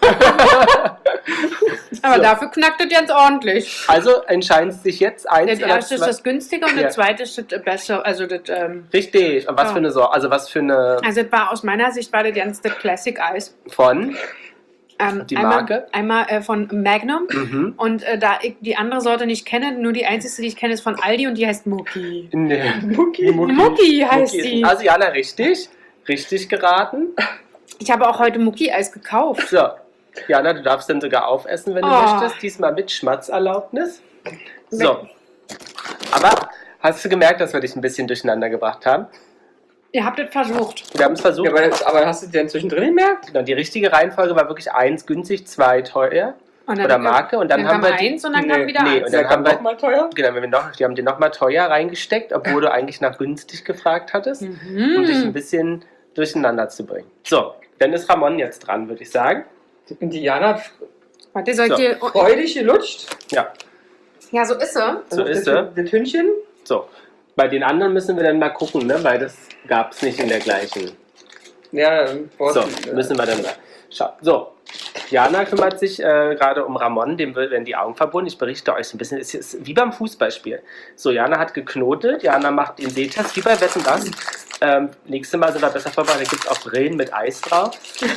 Aber So. dafür knackt es ganz ordentlich. Also entscheidest sich jetzt eins Das oder erste ist zwei. das günstige und Ja. das zweite ist das bessere. Also, das, ähm, Richtig. Und was Ja. für eine Sorte? Also was für eine also das war aus meiner Sicht war das ganz das Classic Eis. von? Ähm, Die einmal, Marke? Einmal äh, von Magnum. Mhm. Und äh, da ich die andere Sorte nicht kenne, nur die einzige, die ich kenne, ist von Aldi und die heißt Mucki. Nee. Mucki. Mucki heißt Mucki. die. Also Jana, richtig. Richtig geraten. Ich habe auch heute Mucki-Eis gekauft. So. Jana, du darfst dann sogar aufessen, wenn du Oh. möchtest. Diesmal mit Schmatzerlaubnis. So. Aber hast du gemerkt, dass wir dich ein bisschen durcheinander gebracht haben? Ihr habt es versucht. Wir haben es versucht. Ja, aber, aber hast du denn zwischendrin gemerkt? Genau, die richtige Reihenfolge war wirklich eins günstig, zwei teuer. Und Oder Marke. Und dann, dann haben kam wir die, eins und dann Nee, kam wieder nee, eins. und dann haben wir- mal teuer. genau, wenn wir noch, die haben dir nochmal teuer reingesteckt, obwohl du eigentlich nach günstig gefragt hattest, um dich ein Mhm. bisschen durcheinander zu bringen. So, dann ist Ramon jetzt dran, würde ich sagen. Und Diana hat Warte, soll ich So. dir... freudig gelutscht. Ja, Ja, so ist er. so Das ist er. Das Hündchen. So, bei den anderen müssen wir dann mal gucken, ne, weil das gab es nicht in der gleichen. Ja, So, müssen wir dann mal schauen. So, Jana kümmert sich äh, gerade um Ramon, dem werden die Augen verbunden. Ich berichte euch so ein bisschen, es ist wie beim Fußballspiel. So, Jana hat geknotet, Jana macht den Sehtest, wie bei Wetten, das. Ähm, nächstes Mal sind wir besser vorbereitet, da gibt es auch Brillen mit Eis drauf.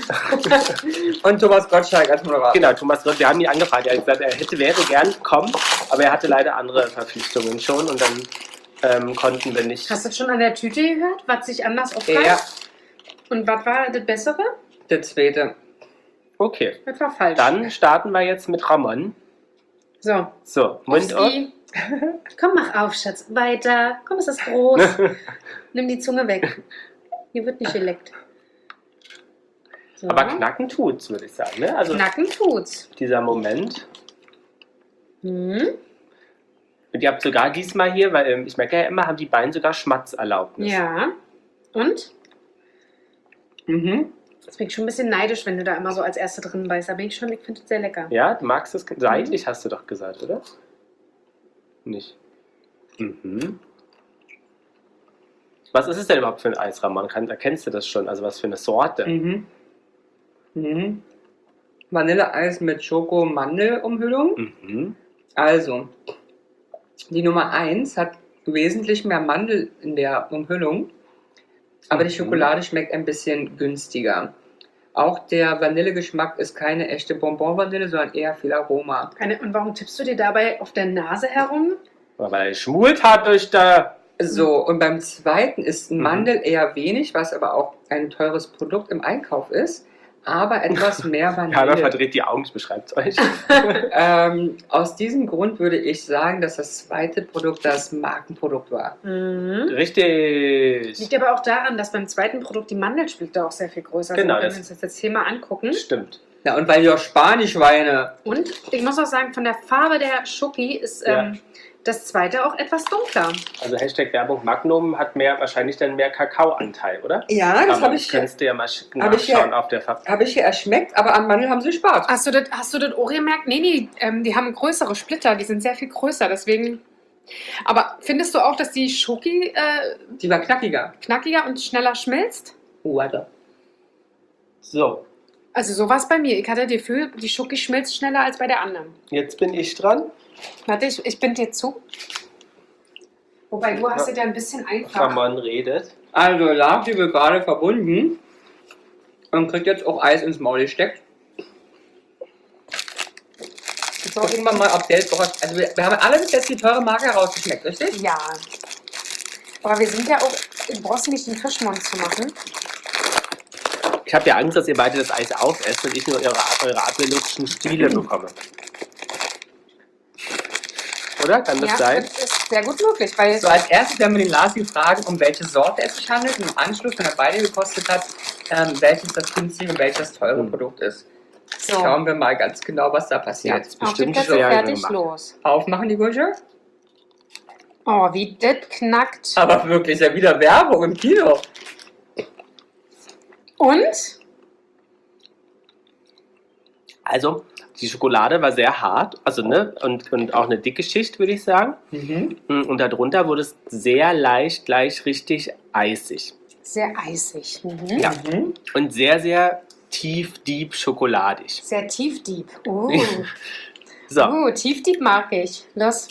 Und Thomas Gottschalk als Moderator. Genau, Thomas Gott, wir haben ihn angefragt, er hat gesagt, er hätte, wäre gern gekommen, aber er hatte leider andere Verpflichtungen schon und dann ähm, konnten wir nicht. Hast du das schon an der Tüte gehört, was sich anders aufreißt? Ja, Und was war das Bessere? der zweite. Okay, Das war falsch. dann starten wir jetzt mit Ramon. So. So, Mund auf. Upsi. Komm, mach auf, Schatz. Weiter. Komm, es ist groß. Nimm die Zunge weg. Hier wird nicht geleckt. So. Aber knacken tut's, würde ich sagen. Ne? Also Knacken tut's. dieser Moment. Hm. Und ihr habt sogar diesmal hier, weil ähm, ich merke ja immer, haben die beiden sogar Schmatzerlaubnis. Ja. Und? Mhm. Jetzt bin ich schon ein bisschen neidisch, wenn du da immer so als Erste drin beißt. Da bin ich schon, ich finde es sehr lecker. Ja, du magst es seitlich, hast du doch gesagt, oder? Nicht. Mhm. Was ist es denn überhaupt für ein Eis, Ramon? Kann, erkennst du das schon? Also was für eine Sorte? Mhm. Mhm. Vanilleeis mit Schoko-Mandel-Umhüllung. Mhm. Also, die Nummer eins hat wesentlich mehr Mandel in der Umhüllung, aber die Mhm. Schokolade schmeckt ein bisschen günstiger. Auch der Vanillegeschmack ist keine echte Bonbon-Vanille, sondern eher viel Aroma. Keine, und warum tippst du dir dabei auf der Nase herum? Weil er schmult hat durch da. So, und beim zweiten ist Mhm. Mandel eher wenig, was aber auch ein teures Produkt im Einkauf ist, aber etwas mehr Jana Vanille. verdreht die Augen, ich beschreibe es euch. ähm, aus diesem Grund würde ich sagen, dass das zweite Produkt das Markenprodukt war. Mhm. Richtig. Liegt aber auch daran, dass beim zweiten Produkt die Mandelspalten auch sehr viel größer Genau, sind, wenn das- wir uns das jetzt hier mal angucken. Stimmt. Ja, und weil ihr Spanischweine. Und ich muss auch sagen, von der Farbe der Schoki ist Ja. ähm, das zweite auch etwas dunkler. Also Hashtag Werbung Magnum hat mehr, wahrscheinlich dann mehr Kakaoanteil, oder? Ja, das Aber habe ich, könntest du ja mal sch- hab ich ja- nachschauen auf der Verpackung. hab ich hier erschmeckt, aber an Mandel haben sie gespart. Hast du das, hast du das auch gemerkt? Nee, nee, ähm, die haben größere Splitter, die sind sehr viel größer, deswegen... Aber findest du auch, dass die Schoki äh, Die war knackiger. knackiger und schneller schmilzt? Oh, Alter. So, Also so war es bei mir. Ich hatte das Gefühl, die Schoki schmilzt schneller als bei der anderen. jetzt bin ich dran. Warte, ich, ich bin dir zu. Wobei, du hast es ja ein bisschen einfach. Ramon redet. Also, Lars, die wird gerade verbunden und kriegt jetzt auch Eis ins Maul gesteckt. So, Gucken wir mal, ob der jetzt auch... Also, wir, wir haben alle bis jetzt die teure Marke herausgeschmeckt, richtig? ja. Aber wir sind ja auch... Du brauchst nicht den Fischmund zu machen. Ich habe ja Angst, dass ihr beide das Eis aufesst und ich nur eure, eure abgelutschten Stiele bekomme. Oder? Kann das Ja, sein? das ist sehr gut möglich, weil... So, als erstes werden wir den Lasi fragen, um welche Sorte es sich handelt. Und im Anschluss, wenn er beide gekostet hat, ähm, welches das günstige und welches das teure Mhm. Produkt ist. so, Schauen wir mal ganz genau, was da Ja, passiert. ist auf die bestimmt Plätze schwer fertig, gemacht. los. Aufmachen die Gurke. Oh, wie das knackt. Aber wirklich, ist ja wieder Werbung im Kino. Und? Also, die Schokolade war sehr hart, also ne, und, und auch eine dicke Schicht, würde ich sagen. Mhm. Und darunter wurde es sehr leicht, gleich richtig eisig. Sehr eisig. Mhm. Ja. Mhm. Und sehr, sehr tief, deep schokoladig. Sehr tiefdieb. Uh, So, uh, tiefdieb mag ich. Los.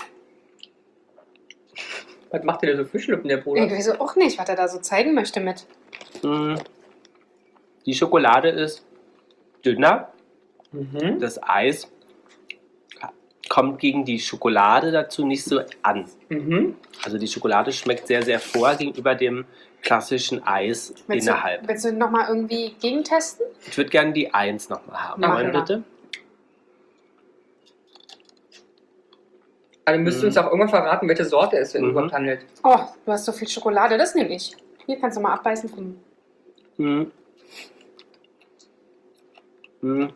Was macht ihr denn so Fischlippen, der Ich Bruder? weiß auch nicht, was er da so zeigen möchte mit. mh, die Schokolade ist dünner. Mhm. Das Eis kommt gegen die Schokolade dazu nicht so an. Mhm. Also die Schokolade schmeckt sehr, sehr vor gegenüber dem klassischen Eis Willst innerhalb. du, willst du nochmal irgendwie gegentesten? Ich würde gerne die eins nochmal haben. Mach Wollen mal. bitte? Also müsst ihr Mhm. uns auch irgendwann verraten, welche Sorte es denn Mhm. überhaupt handelt. Oh, du hast so viel Schokolade, das nehme ich. Hier kannst du mal abbeißen. Vom Hm. Hm.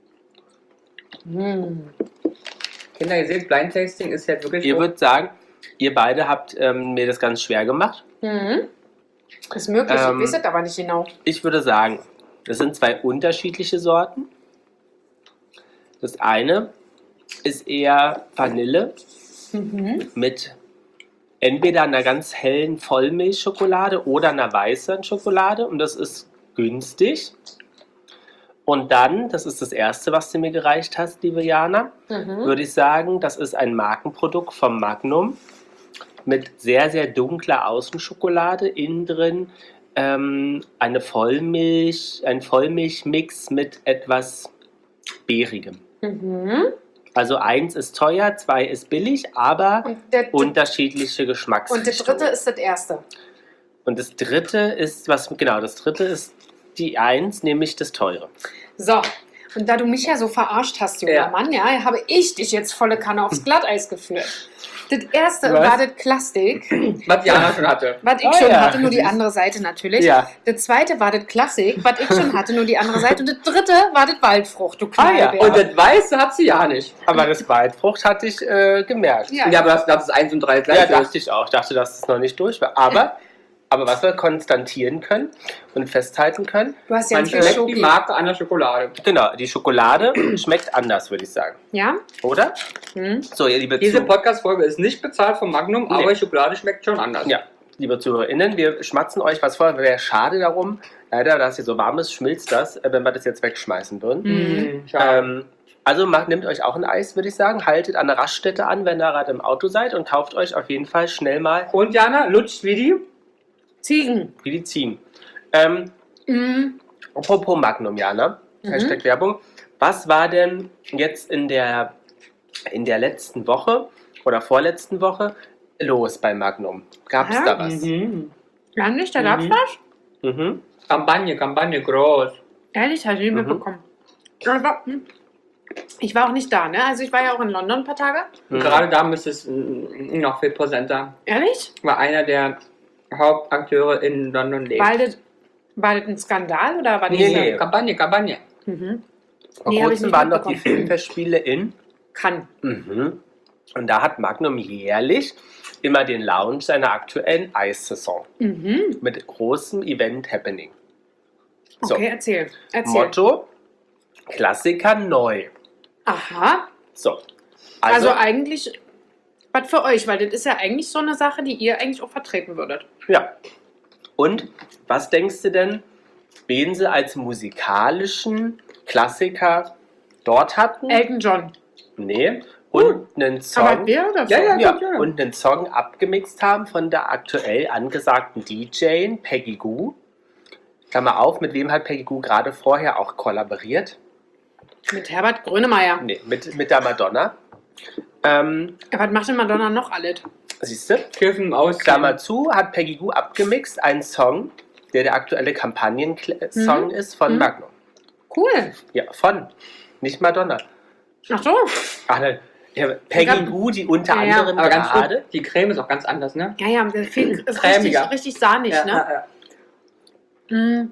mm. Kinder, ihr seht, Blind Tasting ist ja wirklich... Ihr so- würdet sagen, ihr beide habt ähm, mir das ganz schwer gemacht. Mhm. Ist möglich, Ähm, ich weiß es aber nicht genau. Ich würde sagen, das sind zwei unterschiedliche Sorten. Das eine ist eher Vanille Mhm. mit entweder einer ganz hellen Vollmilchschokolade oder einer weißen Schokolade und das ist günstig. Und dann, das ist das erste, was du mir gereicht hast, liebe Jana, Mhm. würde ich sagen, das ist ein Markenprodukt vom Magnum mit sehr, sehr dunkler Außenschokolade, innen drin ähm, eine Vollmilch, ein Vollmilchmix mit etwas Beerigem. Mhm. Also eins ist teuer, zwei ist billig, aber Und, der, unterschiedliche und Geschmacksrichtungen. der dritte ist das erste. Und das dritte ist, was, genau, das dritte ist die eins, nämlich das teure. So, und da du mich ja so verarscht hast, junger Ja. Mann, ja, habe ich dich jetzt volle Kanne aufs Glatteis geführt. Das erste Was? war das Klassik, Was Jana schon hatte. was ich Ah, schon ja. hatte, nur die andere Seite natürlich. Ja. Das zweite war das Klassik, was ich schon hatte, nur die andere Seite. Und das dritte war das Waldfrucht, du Ah, ja. Knallbär. Und das Weiße hat sie ja nicht. Aber das Waldfrucht hatte ich äh, gemerkt. Ja. Ja, aber das, das ist eins und drei Ja, gleich. dachte ich auch. Ich dachte, dass es noch nicht durch war. Aber, aber was wir konstatieren können und festhalten können, Du hast ja Man nicht viel schmeckt Schoki. die Marke an der Schokolade. genau, die Schokolade schmeckt anders, würde ich sagen. Ja? Oder? Hm. So, ihr liebe Diese Zu- Podcast-Folge ist nicht bezahlt vom Magnum, aber Nee. die Schokolade schmeckt schon anders. Ja, liebe ZuhörerInnen, wir schmatzen euch was vor. Wäre schade darum, leider, dass hier so warm ist, schmilzt das, äh, wenn wir das jetzt wegschmeißen würden. Mhm. Schade. Ähm, also macht, nehmt euch auch ein Eis, würde ich sagen. Haltet an der Raststätte an, wenn ihr gerade im Auto seid und kauft euch auf jeden Fall schnell mal Und Jana, lutscht wie die? Ziegen. wie die Ziegen. Ähm, Mm. Apropos Magnum, Jana, Mhm. Hashtag Werbung. Was war denn jetzt in der, in der letzten Woche oder vorletzten Woche los bei Magnum? Gab es Ja? da was? Mhm. Ja, nicht? Da gab's Mhm. was? Mhm. Kampagne, Kampagne, groß. Ehrlich, habe ich nicht Mhm. mitbekommen. Ja, war- hm. Ich war auch nicht da, ne? Also ich war ja auch in London ein paar Tage. Mhm. Gerade da müsste es mm, noch viel präsenter. Ehrlich? War einer der Hauptakteure in London lebt. War das, war das ein Skandal oder war das... Nee, nee. Kampagne, Kampagne. Mhm. Vor Nee, hab ich kurzem nicht waren doch die mitbekommen. Filmfestspiele in. Kann. Mhm. Und da hat Magnum jährlich immer den Launch seiner aktuellen Eissaison Mhm. mit großem Event-Happening. So, Okay, erzähl. Erzähl. Motto: Klassiker neu. Aha. So, Also, also, eigentlich was für euch, weil das ist ja eigentlich so eine Sache, die ihr eigentlich auch vertreten würdet. ja. Und was denkst du denn, wen sie als musikalischen Klassiker dort hatten? Elton John. Nee. Und einen Aber Song. wer oder so? Ja, ja. Ja, ja. und einen Song abgemixt haben von der aktuell angesagten D J Peggy Gou. Klammer auf, mit wem hat Peggy Gou gerade vorher auch kollaboriert? Mit Herbert Grönemeyer. Nee, mit, mit der Madonna. Ähm, Ja, was macht denn Madonna noch alles? siehst du? Kiffen, aus. Klammer zu, hat Peggy Gou abgemixt, einen Song, der der aktuelle Kampagnen-Song Mhm. ist von Mhm. Magnum. Cool. Ja, von. Nicht Madonna. Ach so. Ach, ne, ja, Peggy glaub- Gou, die unter Ja, ja. anderem Aber ganz gerade. gut, die Creme ist auch ganz anders, ne? Ja, ja, das viel, ist richtig, Cremiger. richtig sahnig, ja, ne? ja, ja. Mhm.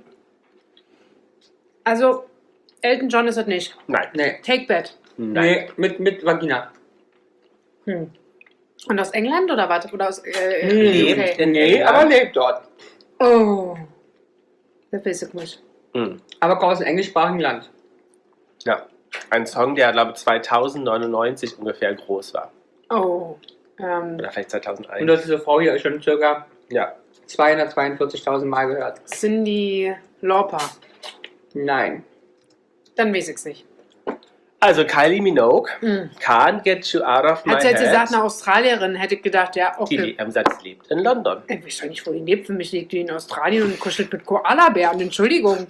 Also, Elton John ist es nicht. Nein. Nee, Take That. Nein. nee, mit, mit Vagina. Hm. Und aus England oder was? Oder aus äh, Nee, U K? in Nee, England. aber lebt dort. Oh. Das weiß ich nicht. Hm. Aber kommt aus einem englischsprachigen Land. Ja. Ein Song, der, glaube ich, zweitausendneunundneunzig ungefähr groß war. Oh. Ähm, Oder vielleicht Und zweitausendeins. das diese Frau hier schon circa Ja. zweihundertzweiundvierzigtausend Mal gehört. Cindy Lauper. Nein. Dann weiß ich's nicht. Also Kylie Minogue, Hm. Can't Get You Out of My Hat sie jetzt Head. gesagt, eine Australierin, hätte ich gedacht, ja, Die okay. le- haben gesagt, sie lebt in London. Ich weiß doch nicht, wo die lebt. Für mich lebt die in Australien und kuschelt mit Koalabären. Entschuldigung.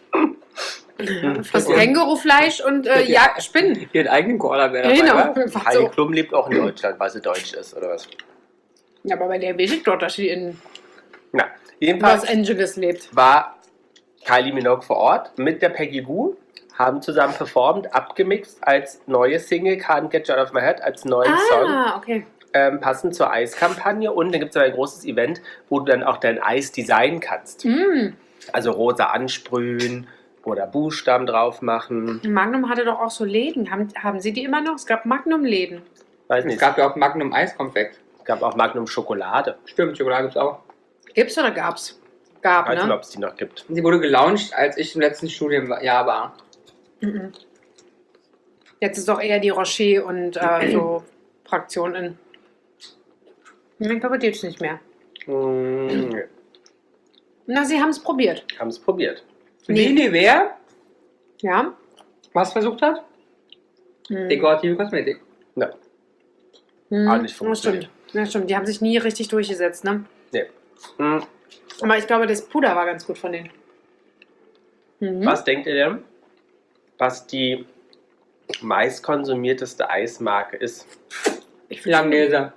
Frisst Ja. Kängurufleisch und äh, Ja. jagt Spinnen. Ihren eigenen Koala wäre Genau. dabei, wa? Einfach Heidi so. Klum lebt auch in Deutschland, weil sie deutsch ist, oder was? Ja, aber bei der weiß ich doch, dass sie in Na, Los jedenfalls Angeles lebt. war Kylie Minogue vor Ort mit der Peggy Gou, haben zusammen performt, abgemixt als neue Single Can't Get You Out of My Head, als neuen Song, Ah, okay. ähm, passend zur Eiskampagne. Und dann gibt es ein großes Event, wo du dann auch dein Eis designen kannst. Mm. Also rosa ansprühen oder Buchstaben drauf machen. Magnum hatte doch auch so Läden. Haben, haben sie die immer noch? Es gab Magnum-Läden. Weiß Es nicht. gab ja auch Magnum Eiskonfekt. Es gab auch Magnum Schokolade. Stimmt, Schokolade gibt's auch. Gibt's oder gab's? Gab, Ich weiß nicht, ne? ob es die noch gibt. Sie wurde gelauncht, als ich im letzten Studienjahr war. Mhm. Jetzt ist doch eher die Rocher und äh, so Fraktion in. Ich glaube, die gibt's nicht mehr. Hm, Na, sie haben es probiert. haben es probiert. Nee, nee, wer Ja? was versucht hat? Hm. Dekorative Kosmetik. Ja. Hm. Hat nicht Ja, funktioniert. stimmt. Ja, stimmt. Die haben sich nie richtig durchgesetzt, ne? Nee. Hm, Aber ich glaube, das Puder war ganz gut von denen. Mhm. Was denkt ihr denn, was die meistkonsumierteste Eismarke ist? Ich Langnese.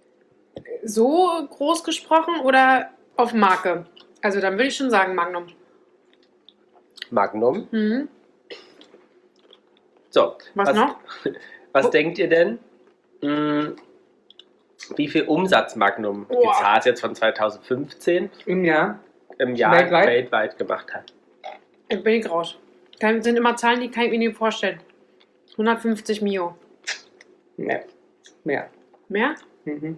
So groß gesprochen oder auf Marke? Also dann würde ich schon sagen Magnum. Magnum. Mhm. So, Was, noch? Was Oh. denkt ihr denn, mh, wie viel Umsatz Magnum, die Boah. Zahl ist jetzt von zweitausendfünfzehn, Im Jahr. im Jahr Weltweit? weltweit, gemacht hat? Ich bin ich raus. Das sind immer Zahlen, die kann ich mir nicht vorstellen. hundertfünfzig Mio. Nee. Mehr. Mehr? Mhm.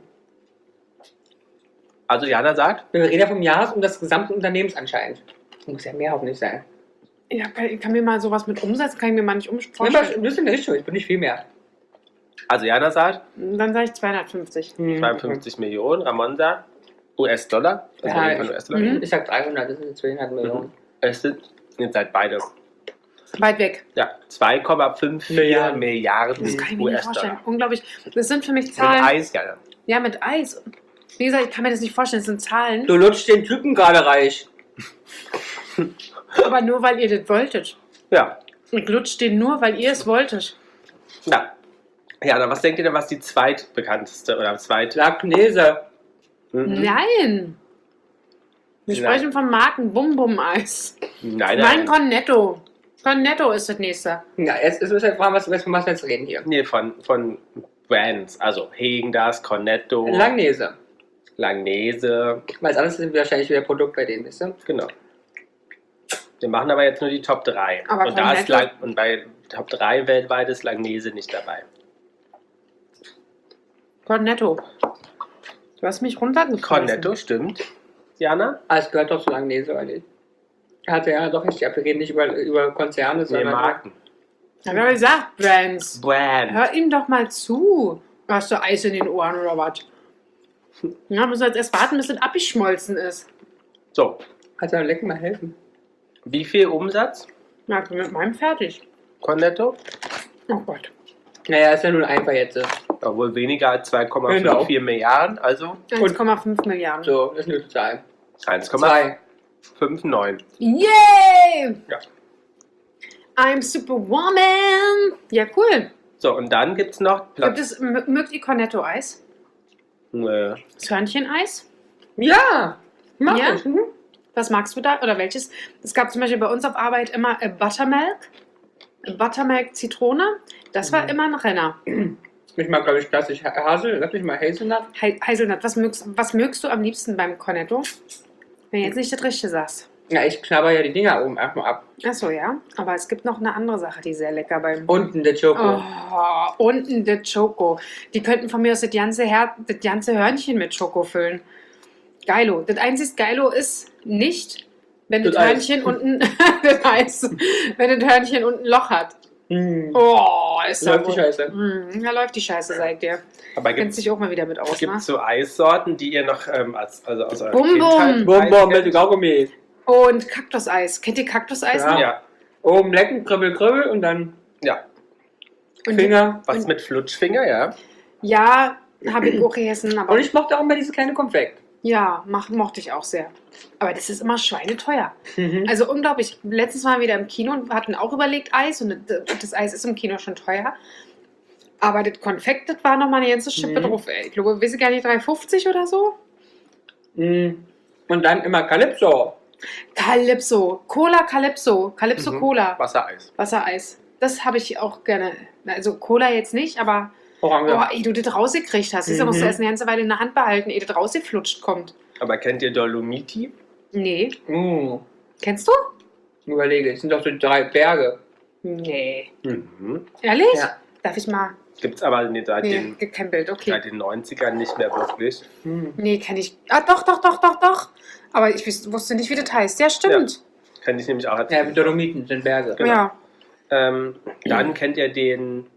Also Jana sagt, Wir reden ja vom Jahres- und des gesamten Unternehmens anscheinend. Muss ja mehr hoffentlich sein. Ja, kann, ich kann mir mal sowas mit umsetzen, kann ich mir mal nicht Ja, aber umvorstellen. das ist in der Richtung, ich bin nicht viel mehr. also Jana sagt Dann sage ich zweihundertfünfzig. Mhm. zweiundfünfzig Millionen, Ramon sagt U S-Dollar. Also Ja, wir reden von ich- U S-Dollar. Mhm. Ich sag dreihundert, das sind zweihundert Millionen. Es sind, ihr seid beide. Weit weg. Ja, zwei Komma fünfundfünfzig Milliarden. Milliarden, Das kann ich mir nicht vorstellen. U S-Dollar. Unglaublich. Das sind für mich Mit Zahlen. Eis, Jana. Ja, mit Eis. Wie gesagt, ich kann mir das nicht vorstellen. Das sind Zahlen. Du lutschst den Typen gerade reich. Aber nur, weil ihr das wolltet. Ja. Ich lutscht den nur, weil ihr es wolltet. Ja. Ja, dann was denkt ihr denn, was die zweitbekannteste oder zweit... Lagnese. Mhm. Nein. Wir Nein. sprechen von Marken Bum-Bum-Eis. Nein, Mein nein. Cornetto. Cornetto ist das nächste. Ja, jetzt ist es halt fragen, was, von was wir jetzt reden hier. Nee, von, von Brands. Also Häagen-Dazs, Cornetto, Langnese. Langnese. Weil es alles sind wahrscheinlich wieder Produkt bei denen, wisst ihr? Genau. Wir machen aber jetzt nur die Top drei. Aber und, da ist Cornetto- Lang, und bei Top drei weltweit ist Langnese nicht dabei. Cornetto. Du hast mich runtergeschmissen. Cornetto, stimmt. Jana? Ah, es gehört doch zu Langnese, oder nicht? Hatte ja doch richtig ab. Wir reden nicht über, über Konzerne, Nee, sondern. Marken. Ich habe ja gesagt, Brands. Brand. Hör ihm doch mal zu. Hast du Eis in den Ohren oder was? Ja, müssen wir jetzt erst warten, bis das abgeschmolzen ist. So, Also lecken mal helfen. wie viel Umsatz? Na, ich bin mit meinem fertig. Cornetto? Oh Gott. Naja, ist ja nun einfach jetzt. Obwohl weniger als zwei Komma Genau. vier Milliarden, also eins Komma fünf Milliarden. So, das ist nur total. eins Komma Zwei. neunundfünfzig. Yay! Ja. I'm Superwoman. Ja, cool. So, und dann gibt es noch Gibt Platz. es, m- mögt ihr Cornetto-Eis? Äh, Das Hörnchen-Eis? Ja! Mach Ja? ich. Mhm. Was magst du da? Oder welches? Es gab zum Beispiel bei uns auf Arbeit immer äh, Buttermilk. Buttermilk Zitrone. Das war Mhm. immer ein Renner. Ich mag, glaube ich, klassisch Ha- Hasel. Sag ich mal Hazelnut. He Haselnut. Was mögst, was mögst du am liebsten beim Cornetto? Wenn du jetzt nicht das Richtige sagst. Ja, ich knabber ja die Dinger oben erstmal ab. Achso, ja. Aber es gibt noch eine andere Sache, die sehr lecker beim... Unten der Choco. Oh, unten der Choco. Die könnten von mir aus das ganze, Her das ganze Hörnchen mit Schoko füllen. Geilo. Das einzige Geilo ist nicht, wenn das, Das Eis. Hörnchen unten das Eis, wenn das Hörnchen unten ein Loch hat. Mhm. Oh, ist Da da läuft die wohl- Scheiße. Mm, da läuft die Scheiße, sag dir. aber gibt Kennst dich auch mal wieder mit aus, es ne? so Eissorten, die ihr noch ähm, als, also aus eurer Bum, Kindheit bum. Bum, bum, kennt? mit Kaugummi. Und Kaktuseis. Kennt ihr Kaktuseis Ja. noch? Ja, Oben lecken, kribbel, kribbel und dann ja. Und Finger. Was Und- mit Flutschfinger, ja. Ja, habe ich auch gegessen, aber Und ich mochte auch immer diese kleine Konfekt. ja, mach, mochte ich auch sehr. Aber das ist immer schweineteuer. Mhm. Also unglaublich. Letztens waren wir wieder im Kino und hatten auch überlegt Eis und das, das Eis ist im Kino schon teuer. Aber das Konfekt, das war nochmal eine ganze Schippe Mhm. drauf. Ey. Ich glaube, weiß ich gar nicht, drei fünfzig oder so? Mhm. Und dann immer Calypso. Calypso. Cola Calypso. Calypso Mhm. Cola. Wassereis. Wassereis. Das habe ich auch gerne. Also Cola jetzt nicht, aber Orange. oh, ehe du das rausgekriegt hast. Siehst du, musst du Mhm. erst eine ganze Weile in der Hand behalten, ehe das rausgeflutscht kommt. Aber kennt ihr Dolomiti? Nee. Mhm. Kennst du? Überlege, es sind doch so drei Berge. Nee. Mhm. Ehrlich? Ja. Darf ich mal? Gibt es aber nee, seit, Nee, den, gibt kein Bild, okay. seit den neunzigern nicht mehr wirklich. Mhm. Nee, kenne ich. Ah, doch, doch, doch, doch, doch. Aber ich wus- wusste nicht, wie das heißt. Ja, stimmt. Kennt ich nämlich auch als Ja, Kind. Dolomiten sind Berge. Genau. Ja. Ähm, dann kennt ihr den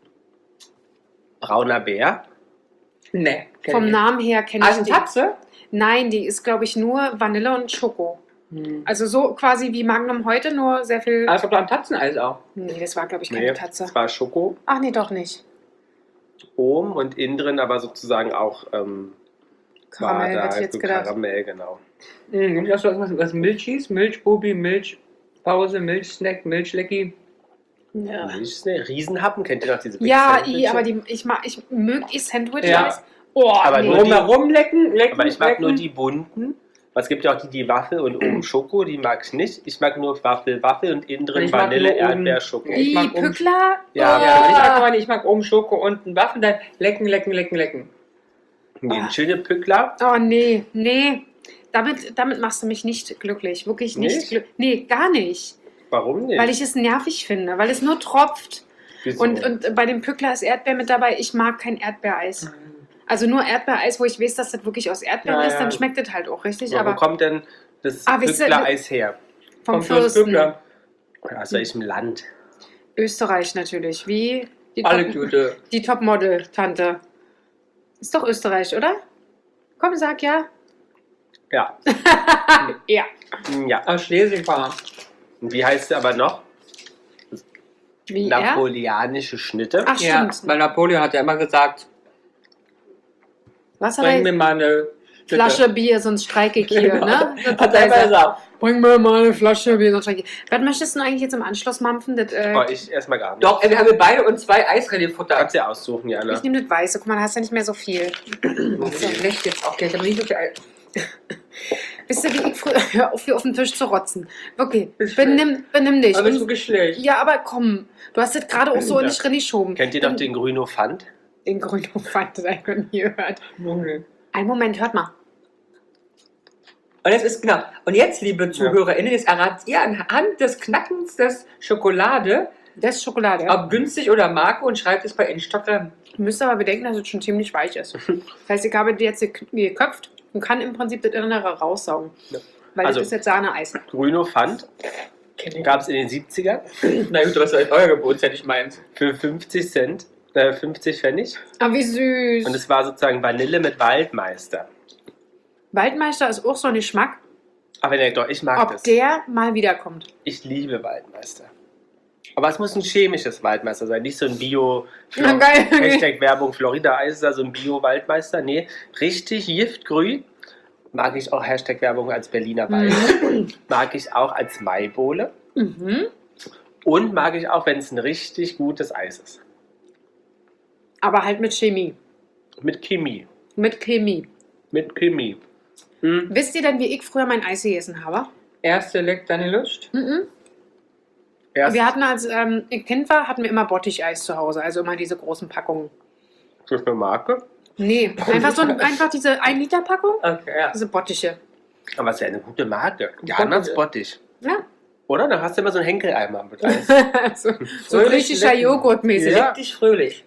Brauner Bär. Nee. kenn Vom ich nicht. Namen her kenne Ah, ich ist die. eine Tatze? Nein, die ist, glaube ich, nur Vanille und Schoko. Mhm. Also so quasi wie Magnum heute, nur sehr viel. Ah, es gibt doch ein Tatzeneis auch. Nee, das war, glaube ich, keine Nee, Tatze. das war Schoko Ach nee, doch nicht. oben und innen drin aber sozusagen auch ähm, Karamell, war hätte da ich jetzt so gedacht. Karamell, genau. Mhm. Und hast du was, was Milchis? Milchbubi, Milchpause, Milchsnack, Milchlecki. Ja, Milchsnee, Riesenhappen, kennt ihr noch diese Big ja Sandwiches? i, aber die, ich mag, ich mög die Sandwich. Ja. Oh, Aber nee. nur die- Drumherum lecken, lecken, Aber ich mag lecken. nur die bunten. Es gibt ja auch die, die Waffel und oben Schoko, die mag ich nicht. Ich mag nur Waffel, Waffel und innen drin Ich mag Vanille, nur oben- Erdbeer, Schoko. ich Die mag oben- Pückler? Ja, oh. Ja, ich mag aber nicht, ich mag oben Schoko und einen Waffen, dann lecken, lecken, lecken, lecken. Nee, ein schöne Pückler. Oh, nee, nee. Damit, damit machst du mich nicht glücklich. Wirklich nicht Nicht? glücklich. Nee, gar nicht. Warum nicht? Weil ich es nervig finde, weil es nur tropft. Wieso? Und, und bei dem Pückler ist Erdbeer mit dabei. Ich mag kein Erdbeereis. Also nur Erdbeereis, wo ich weiß, dass das wirklich aus Erdbeeren Ja, ist, ja. dann schmeckt das halt auch richtig. So, wo Aber kommt denn das Ah, wisst ihr- Pückler-Eis her? vom Kommt aus Fürsten. Pückler. Aus welchem Land? Österreich natürlich. Wie die, Alle Top, Tüte. die Topmodel-Tante. Ist doch Österreich, oder? Komm, sag ja. Ja. Ja. Ja. Aus Schleswig war. Und wie heißt sie aber noch? Wie er? Napoleonische Schnitte. Ach, Ja, stimmt. weil Napoleon hat ja immer gesagt, Was hat bring mir er? mal eine Tüte. Flasche Bier, sonst streike ich hier, Genau. ne? Das Hat er immer er gesagt. bring mir mal eine Flasche Bier. Was möchtest du eigentlich jetzt im Anschluss mampfen? Das, äh, Oh, ich erstmal gar nicht. Doch, ey, wir haben beide und zwei Eisrelifutter. Kannst du ja aussuchen, Jana. ich nehme das Weiße. Guck mal, da hast du ja nicht mehr so viel. Das ist schlecht jetzt auch gleich, aber nicht so viel Eis. Wisst ihr, wie ich früher... Hör auf, hier auf den Tisch zu rotzen. Okay, Ist benimm, benimm dich. Aber ist wirklich schlecht. Ja, aber komm. Du hast das gerade auch so Ja. in dich reingeschoben. Kennt ihr noch den Grüno Pfand? Den grünen Pfand, das habe ich noch nie gehört. Und Einen Moment, hört mal. jetzt ist, genau. Und jetzt, liebe ZuhörerInnen, jetzt erratet ihr anhand des Knackens des Schokolade, Das ist Schokolade, ja. ob günstig oder Marke und schreibt es bei Instagram. Ihr müsst aber bedenken, dass es schon ziemlich weich ist. Das heißt, ich habe die jetzt geköpft und kann im Prinzip das Innere raussaugen. Ja. Weil Also- das ist jetzt Sahne-Eis. Grüno Pfand gab es in den siebzigern Na gut, was ist euer Gebot, hätte ich meint. für fünfzig Cent, äh, fünfzig Pfennig. Ah, wie süß. Und es war sozusagen Vanille mit Waldmeister. Waldmeister ist auch so ein Geschmack, Aber ne, doch, ich mag ob das. der mal wiederkommt. Ich liebe Waldmeister. Aber es muss ein chemisches Waldmeister sein, nicht so ein Bio... Na, geil. Hashtag Werbung Florida-Eis ist da so ein Bio-Waldmeister. Nee, richtig giftgrün. Mag ich auch Hashtag Werbung als Berliner Weiß. Mag ich auch als Maibohle. Mhm. Und mag ich auch, wenn es ein richtig gutes Eis ist. Aber halt mit Chemie. Mit Chemie. Mit Chemie. Mit Chemie. Hm. Wisst ihr denn, wie ich früher mein Eis gegessen habe? Erste leckt deine Lust. Mhm. Erst Wir hatten, als ähm, ich Kind war, hatten wir immer Botticheis zu Hause. Also immer diese großen Packungen. ist das eine Marke. Nee, einfach so ein, einfach diese ein Liter Packung. Okay, ja. Diese Bottiche. Aber es ist ja eine gute Marke. Bottich. Jana's Bottich. Ja. Oder? Dann hast du immer so einen Henkeleimer mit Eis. so so Fröhlich griechischer lecken. Joghurt-mäßig. Ja. Leck dich fröhlich.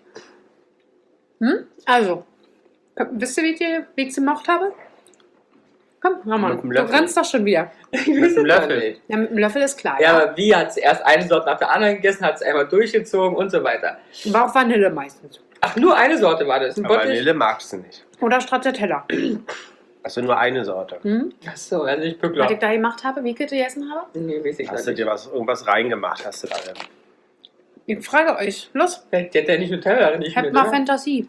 Hm? Also, wisst ihr, wie ich, die- wie ich sie gemacht habe? Komm, mach mal. Mit dem Du Löffel. rennst doch schon wieder. Ich Mit weiß einem es Löffel. nicht. Ja, mit dem Löffel ist klar. Ja, Ja. aber wie hat es erst eine Sorte nach der anderen gegessen, hat es einmal durchgezogen und so weiter. War auch Vanille meistens. Ach, nur eine Sorte war das. Ein Aber Bottich? Vanille magst du nicht. Oder Stracciatella. Also nur eine Sorte. Hm? Ach so, also nicht Was Pückler. ich da gemacht habe, wie ich gegessen habe? Nee, weiß ich Hast gar du nicht. dir was, irgendwas reingemacht? Hast du da denn? Ich frage euch. Los, Vielleicht hat der nicht Nutella nicht habt mit, mal oder? Fantasie.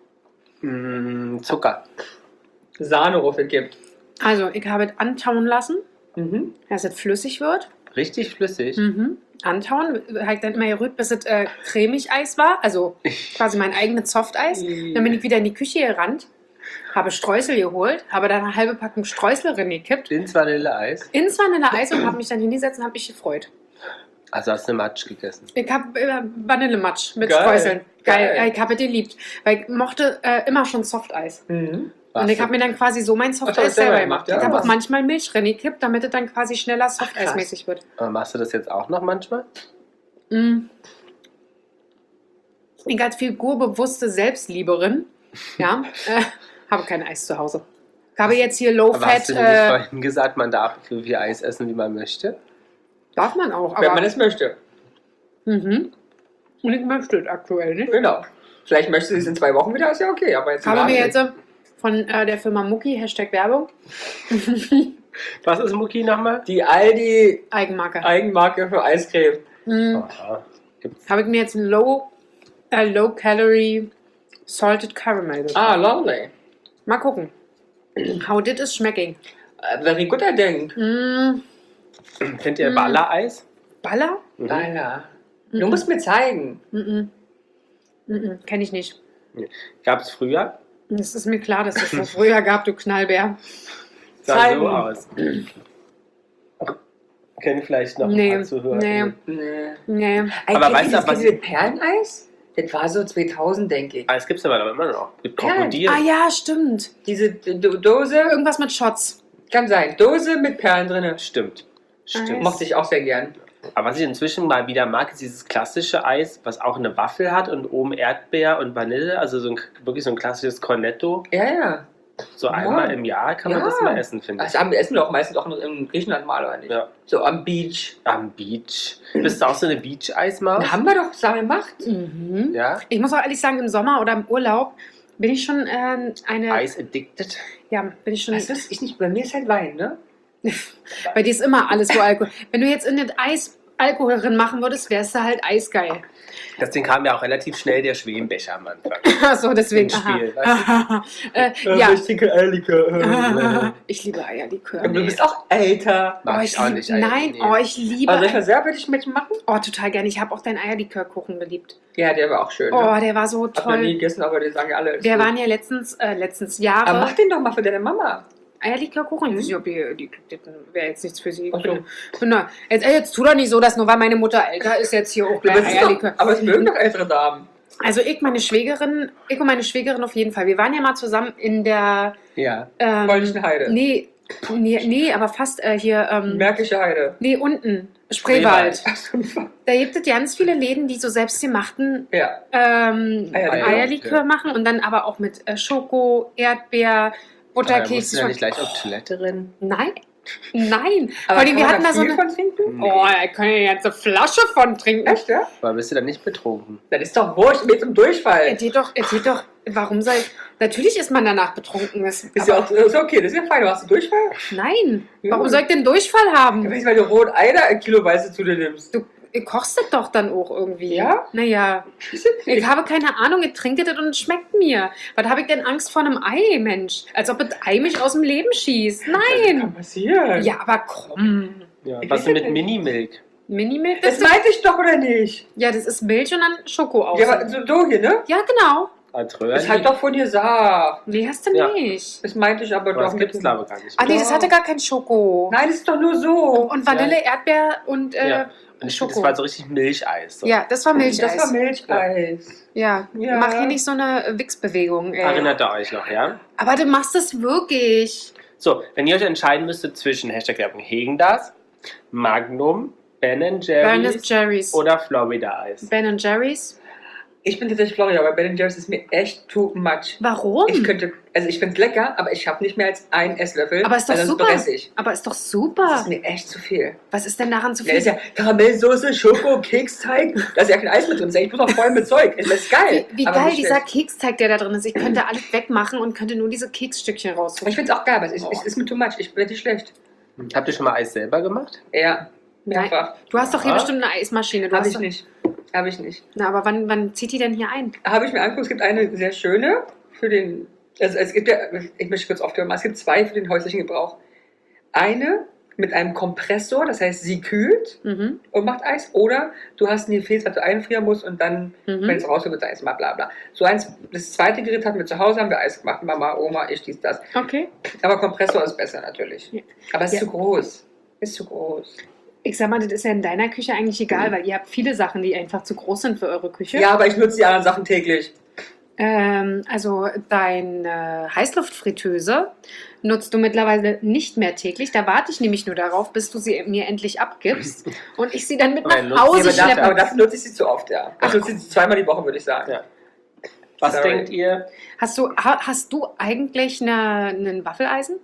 Mm, Zucker. Sahneruffel gibt. Also, ich habe es antauen lassen, Mhm. dass es flüssig wird. Richtig flüssig. Mhm. Antauen, habe ich dann immer gerührt, bis es äh, cremig Eis war. Also quasi mein eigenes Softeis. Dann bin ich wieder in die Küche gerannt, habe Streusel geholt, habe dann eine halbe Packung Streusel reingekippt, Ins Vanilleeis. ins Vanilleeis und habe mich dann hingesetzt und habe mich gefreut. Also hast du eine Matsch gegessen. Ich habe äh, Vanillematsch mit Geil. Streuseln. Geil, Geil. Ja, ich habe es geliebt. Weil ich mochte äh, immer schon Softeis. Mhm. Und ich habe mir dann quasi so mein Ach, du Softeis hast selber selber gemacht, gemacht. ja. Ich habe auch Was? manchmal Milch reingekippt, damit es dann quasi schneller Softeismäßig wird. Aber machst du das jetzt auch noch manchmal? Mm. Ich als figurbewusste Selbstlieberin, ja, äh, habe kein Eis zu Hause. Ich habe jetzt hier Aber hast Low-Fat, du nicht äh, vorhin gesagt, man darf so viel Eis essen, wie man möchte? darf man auch, Wenn man aber es möchte. mhm. Und ich möchte es aktuell nicht. Genau. Vielleicht möchtest du es in zwei Wochen wieder, ist ja okay. Aber jetzt Ich habe gerade mir nicht. jetzt äh, von äh, der Firma Mucki, Hashtag Werbung, Was ist Mucki nochmal? die Aldi Eigenmarke, Eigenmarke für Eiscreme. mhm. Aha. Gibt's. habe ich mir jetzt Low, äh, Low Calorie Salted Caramel gekauft. Ah, lovely. Mal gucken. How did it schmecking? Äh, Very good, I think. Mm, Kennt ihr Mm. Baller-Eis? Baller? Mhm. Alter. Du musst mir zeigen. Mhm. Mhm. Kenne ich nicht. Gab es früher? Es ist mir klar, dass es das früher gab, du Knallbär. Sah Zeigen. so aus. Kennen vielleicht noch Nee, ein paar Zuhörer. nee. Nee. Nee. Aber Aber weißt du, weißt du, was- diese Perleneis? Das war so zweitausend, denke ich. Ah, es gibt es aber immer noch. Mit Ja. Krokodil. Ah ja, stimmt. Diese Do- Dose, Irgendwas mit Shots. kann sein. Dose mit Perlen drin. Stimmt. Stimmt. Eis. Mochte ich auch sehr gern. Aber was ich inzwischen mal wieder mag, ist dieses klassische Eis, was auch eine Waffel hat und oben Erdbeer und Vanille. Also so ein, wirklich so ein klassisches Cornetto. Ja, ja. So Ja. einmal im Jahr kann man Ja. das mal essen, finde ich. Das haben wir essen wir auch meistens auch in Griechenland mal, oder nicht? Ja. So am Beach. Am Beach. Bist du auch so eine Beach-Eismaus? Da haben wir doch zusammen gemacht. Mhm. Ja? Ich muss auch ehrlich sagen, im Sommer oder im Urlaub bin ich schon äh, eine. Eis addicted? Ja, bin ich schon. Das ist ich nicht. Bei mir ist halt Wein, ne? Bei dir ist immer alles, wo Alkohol. Wenn du jetzt in das Eis Alkohol drin machen würdest, wärst du halt eisgeil. Deswegen kam ja auch relativ schnell der Schwebenbecher am Anfang. Achso, deswegen. Ins Spiel, aha. äh, ja. Ich trinke Eierlikör. Ich liebe Eierlikör. Du Nee. bist auch älter. Mag Oh, ich ich auch lieb, nicht. nein, nee. oh, ich liebe. Also soll ich mal selber dich mitmachen? Oh, total gerne. Ich habe auch deinen Eierlikörkuchen geliebt. Ja, der war auch schön. Oh, Ne? der war so Hab noch nie toll. gegessen, aber die sagen ja alle. ist Wir gut. waren ja letztens, äh, letztens Aber mach Jahre. den doch mal für deine Mama. Eierlikörkuchen? Ich Mhm. weiß nicht, ob die, die, die wäre jetzt nichts für sie. Ach so. Bin- bin da- Jetzt, ey, jetzt tu doch nicht so, dass nur weil meine Mutter älter ist, jetzt hier auch Aber gleich es, ist Eierlikör. doch, aber es mögen doch ältere Damen. Also ich, meine Schwägerin, ich und meine Schwägerin auf jeden Fall. Wir waren ja mal zusammen in der Ja. ähm, Polnischen Heide. Nee, nee, nee, aber fast äh, hier, ähm, Märkische Heide. nee, unten, Spreewald. Ach so, Da gibt es ganz viele Läden, die so selbstgemachten ja. ähm, Eierlikör. Eierlikör machen und dann aber auch mit äh, Schoko, Erdbeer, Aber musst Butterkekse. du ja nicht gleich auf Toilette rennen? Nein, nein. Aber Vor allem, wir kann hatten man da so viel eine... von trinken? Oh, da können ja jetzt eine Flasche von trinken. Echt, ja? Aber bist du dann nicht betrunken? Das ist doch wurscht, mit zum Er Durchfall. geht doch, er geht doch, warum soll... Natürlich ist man danach betrunken. Das, Ist ja auch ist okay, das ist ja fein. Du hast du Durchfall? Nein, Ja. warum soll ich denn Durchfall Ja, haben? weil du rot Eider kiloweise zu dir nimmst. Du kochst das doch dann auch irgendwie. Ja? Naja, ich habe keine Ahnung, ich trinke das und es schmeckt mir. Was habe ich denn Angst vor einem Ei, Mensch? Als ob das Ei mich aus dem Leben schießt. Das Nein. kann passieren. Ja, aber komm. Ja. Ich Was weiß denn mit nicht. Minimilk? Minimilk, Das das, meinte ich doch, oder nicht? ja, das ist Milch und dann Schoko aus. Ja, aber so, so hier, ne? Ja, genau. Als Das Röhrchen? hat doch von dir gesagt. Nee, hast du Ja. nicht. Das meinte ich aber Aber doch das gibt es mit. glaube ich gar nicht. Ah, nee, das hatte gar kein Schoko. Nein, das ist doch nur so. Und Vanille, Erdbeer und äh, Ja. Und ich finde, das Schoko. war so richtig Milcheis. So. Ja, das war Milcheis. Das war Milcheis. Ja, Ja. mach hier nicht so eine Wichsbewegung. ey. Erinnert ihr euch noch, ja? Aber du machst es wirklich. So, wenn ihr euch entscheiden müsstet zwischen Hashtag Werbung Häagen-Dazs, Magnum, Ben Ben Jerry's Jerry's. oder Florida Eis. Ben Jerry's. Ich bin tatsächlich Florida, aber Ben Jerry's ist mir echt too much. Warum? Ich könnte, also ich finde es lecker, aber ich habe nicht mehr als einen Esslöffel. Aber ist doch weil sonst super. bresse ich. Aber ist doch Das super. ist mir echt zu viel. Was ist denn daran zu Da viel? ist ja Karamellsoße, Schoko, Keksteig. Da ist ja kein Eis mit drin. Das ist ja echt bloß noch voll mit Zeug. Das ist geil. Wie, wie aber geil nicht dieser schlecht. Keksteig, der da drin ist. Ich könnte alles wegmachen und könnte nur diese Keksstückchen Ich rausholen. finde es auch geil, aber es ist, es ist mir too much. Ich bin nicht schlecht. Habt ihr schon mal Eis selber gemacht? Ja, mehrfach. Du hast doch hier Ja. bestimmt eine Eismaschine. Du Habe hast ich doch, nicht. Habe ich nicht. Na, aber wann, wann zieht die denn hier ein? Habe ich mir angeguckt, es gibt eine sehr schöne für den, also es gibt ja, ich möchte kurz aufklären, es gibt zwei für den häuslichen Gebrauch. Eine mit einem Kompressor, das heißt, sie kühlt Mhm. und macht Eis, oder du hast ein Gefäß, was du einfrieren musst und dann, Mhm. wenn es rauskommt, wird Eis mal bla bla. So eins, das zweite Gerät hatten wir zu Hause, haben wir Eis gemacht, Mama, Oma, ich, dies, das. Okay. Aber Kompressor ist besser natürlich. Ja. Aber es ist Ja. zu groß. Ist zu groß. Ich sag mal, das ist ja in deiner Küche eigentlich egal, weil ihr habt viele Sachen, die einfach zu groß sind für eure Küche. Ja, aber ich nutze die anderen Sachen täglich. Ähm, also deine Heißluftfritteuse nutzt du mittlerweile nicht mehr täglich. Da warte ich nämlich nur darauf, bis du sie mir endlich abgibst und ich sie dann mit Aber nach nutzt- Hause Ja, aber, dafür, aber schleppe. dafür nutze ich sie zu oft, ja. Ich Ach, nutze sie zweimal die Woche, würde ich sagen. Ja. Was Sorry. denkt ihr? Hast du, ha, hast du eigentlich eine, einen Waffeleisen?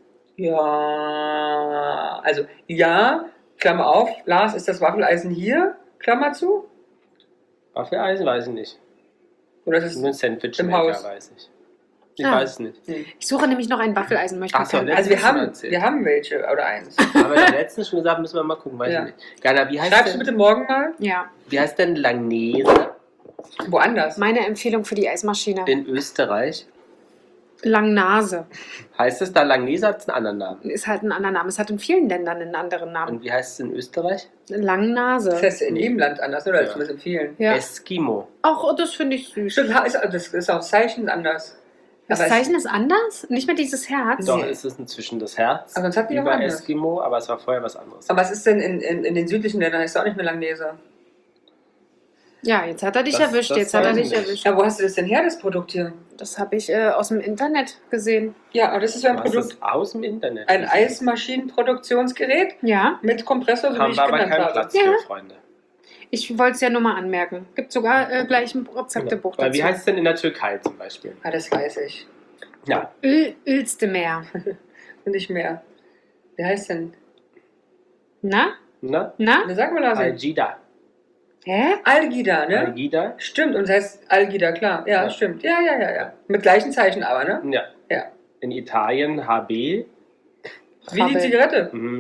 Ja, also ja, Klammer auf, Lars, ist das Waffeleisen hier, Klammer zu? Waffeleisen weiß ich nicht. Oder ist es Nur ein Sandwich Im Haus. weiß ich. Ich Ah. weiß es nicht. Ich suche nämlich noch ein Waffeleisen. Möchte Ach so, keinen- ne? Also wir Letztes Mal haben, erzählt. wir haben welche oder eins. Haben wir doch letztens schon gesagt, müssen wir mal gucken, weiß Ja. ich nicht. Gana, wie heißt, Schreibst du denn, bitte morgen mal? Ja, wie heißt denn Langnese Woanders. meine Empfehlung für die Eismaschine. in Österreich? Langnase Heißt es da Langnese, hat es einen anderen Namen? ist halt ein anderer Name. Es hat in vielen Ländern einen anderen Namen. Und wie heißt es in Österreich? Langnase. Das heißt in jedem Land anders, oder? Ja. Das zumindest in vielen. Ja. Eskimo. Ach, das finde ich süß. Stimmt, ist, das ist auch Zeichen anders. Das Aber es- Zeichen ist anders? Nicht mehr dieses Herz? Doch, Nee. ist es inzwischen das Herz. Aber sonst hat die auch über anders. Eskimo, aber es war vorher was anderes. Aber was ist denn in, in, in den südlichen Ländern? Heißt es auch nicht mehr Langnese. Ja, jetzt hat er dich Das- erwischt. das Jetzt hat er weiß ich dich nicht. erwischt. Ja, wo hast du das denn her, das Produkt hier? Das habe ich äh, aus dem Internet gesehen. Ja, aber das ist ja ein Was Produkt, ist aus dem Internet? ein Eismaschinenproduktionsgerät Ja, mit Kompressor, so wie Haben ich wir aber genannt keinen habe. Platz Ja. für, Freunde. ich wollte es ja nur mal anmerken. Gibt sogar äh, gleich ein Rezeptebuch Weil dazu. wie heißt es denn in der Türkei zum Beispiel? Ah, das weiß ich. Ja, Öl, Ölste Meer. Und nicht mehr. Wie heißt denn? Na? ne? Na? Na, sag mal, Lars. Algida. Hä? Algida, ne? Algida? Stimmt, und das heißt Algida, klar. Ja, Ja. stimmt. Ja, ja, ja, ja. Mit gleichen Zeichen aber, ne? Ja. Ja. In Italien H B. Wie die Krabbel. Zigarette. Mhm.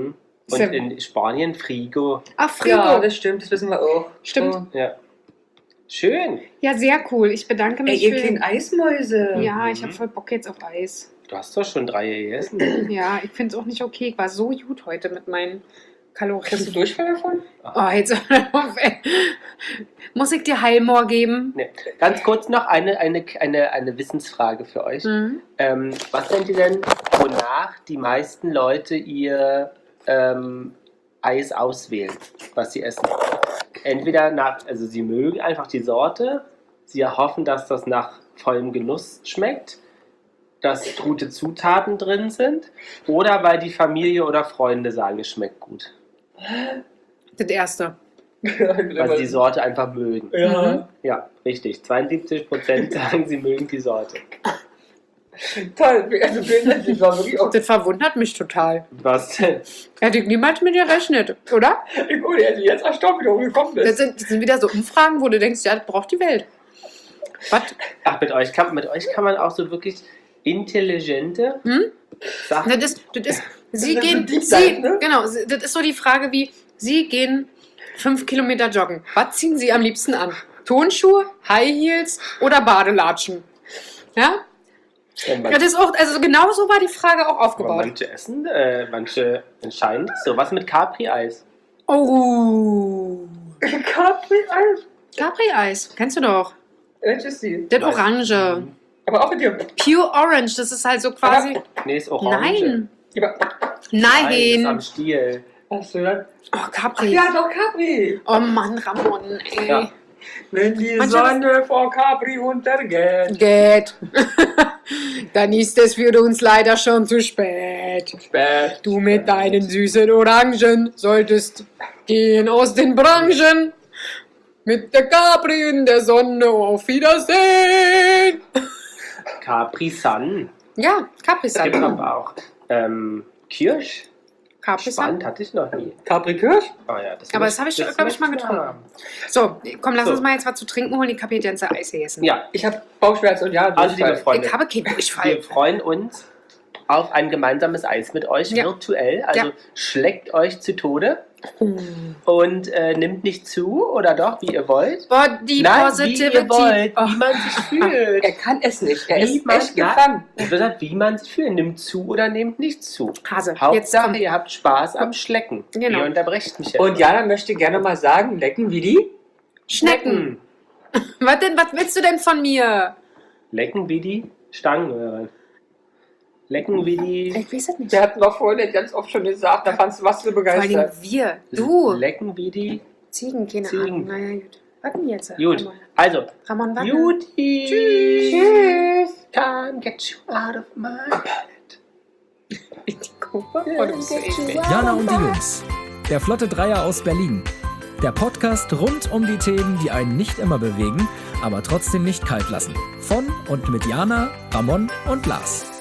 Und Ja. in Spanien Frigo. Ach, Frigo. Ja, Ja, das stimmt, das wissen wir auch. Stimmt. Oh. Ja. Schön. sehr cool. Ich bedanke Ey, mich ihr für... kleinen Eismäuse. Ja, ich Mhm. habe voll Bock jetzt auf Eis. Du hast doch schon drei gegessen. Ja, ich finde es auch nicht okay. Ich war so gut heute mit meinen Kalorien. Kriegst du Durchfall davon? Oh, jetzt hör auf, ey. Muss ich dir Heilmoor geben? Nee. Ganz kurz noch eine, eine, eine, eine Wissensfrage für euch. Mhm. Ähm, was denkt ihr denn, wonach die meisten Leute ihr ähm, Eis auswählen, was sie essen? Entweder nach, also sie mögen einfach die Sorte, sie erhoffen, dass das nach vollem Genuss schmeckt, dass gute Zutaten drin sind, oder weil die Familie oder Freunde sagen, es schmeckt gut. Das erste. Weil sie die Sorte einfach mögen. Ja. Ja, richtig. zweiundsiebzig Prozent sagen, sie mögen die Sorte. Toll. Also, vielen das war wirklich auch. Das verwundert mich total. Was denn? Hätte ich niemals mit dir gerechnet, oder? Ich wurde also jetzt erstaunt, wie du gekommen Das bist. sind, das sind wieder so Umfragen, wo du denkst, ja, das braucht die Welt. Was? Ach, mit euch kann, mit euch kann man auch so wirklich intelligente Hm? Sachen. Das ist, das ist, sie Das ist gehen, so Deep sie, Dive, ne? genau, sie- das ist so die Frage wie, sie gehen fünf Kilometer joggen. Was ziehen sie am liebsten an? Tonschuhe, High Heels oder Badelatschen? Ja? Ja, Ja, man, das ist auch, also genau so war die Frage auch aber aufgebaut. manche essen, äh, manche entscheiden das so. Was mit Capri-Eis? Oh. Capri-Eis. Capri-Eis, kennst du doch. Welches ist die? Das Orange. Aber auch mit dir. Pure Orange, das ist halt so quasi. Nee, ist Orange. Nein. Aber, Nein, das ist am Nein. Stiel. hast du das? Oh, Ach Capri. ja, doch Capri. Oh Mann, Ramon, ey. Ja. Wenn die Manche- Sonne vor Capri untergeht. Geht. Dann ist es für uns leider schon zu spät. Spät. Du mit deinen süßen Orangen solltest gehen aus den Branchen. Mit der Capri in der Sonne, auf Wiedersehen. Capri-Sun. Ja, Capri Es gibt Sun. aber auch ähm, Kirsch. Capri Spannend, Sun. hatte ich noch nie. Capri Kirsch? Oh ja, das Aber muss- das habe ich, das glaube ich, mal muss getrunken. haben. So, komm, lass So. uns mal jetzt was zu trinken holen. Ich habe hier die ganze Eis gegessen. Ja, Ich habe Bauchschmerzen und ja, also liebe Durchfall. Freunde, Ich habe keinen Durchfall. wir freuen uns auf ein gemeinsames Eis mit euch, Ja. virtuell. Also Ja. schleckt euch zu Tode und äh, nimmt nicht zu, oder doch, wie ihr wollt. Body Nein, wie Positivity. ihr wollt, Oh. wie man sich fühlt. Er kann es nicht. Er Wie ist man- echt gefangen. Ich würde sagen, wie man sich fühlt. Nimmt zu oder nehmt nicht zu. Hase, jetzt Hauptsache, kommt. ihr habt Spaß am Schlecken. Genau. Ihr unterbrecht mich ja. Und Jana möchte gerne mal sagen, lecken wie die. Schnecken. Was denn? Was willst du denn von mir? Lecken wie die Stangen, oder was? Lecken wie die... Ich weiß es nicht. Der hat noch vorhin ganz oft schon gesagt, da fandst du was so Vor allem begeistert. wir. Du. Lecken wie die... Ziegen, keine Ziegen. Ahnung. Naja, gut. Warten jetzt. Gut, Ramon, also... Ramon warte. Juti! Tschüss. Can't get you out of my bed. Oh, du bist so eklig. Jana und die Jungs. Der Flotte Dreier aus Berlin. Der Podcast rund um die Themen, die einen nicht immer bewegen, aber trotzdem nicht kalt lassen. Von und mit Jana, Ramon und Lars.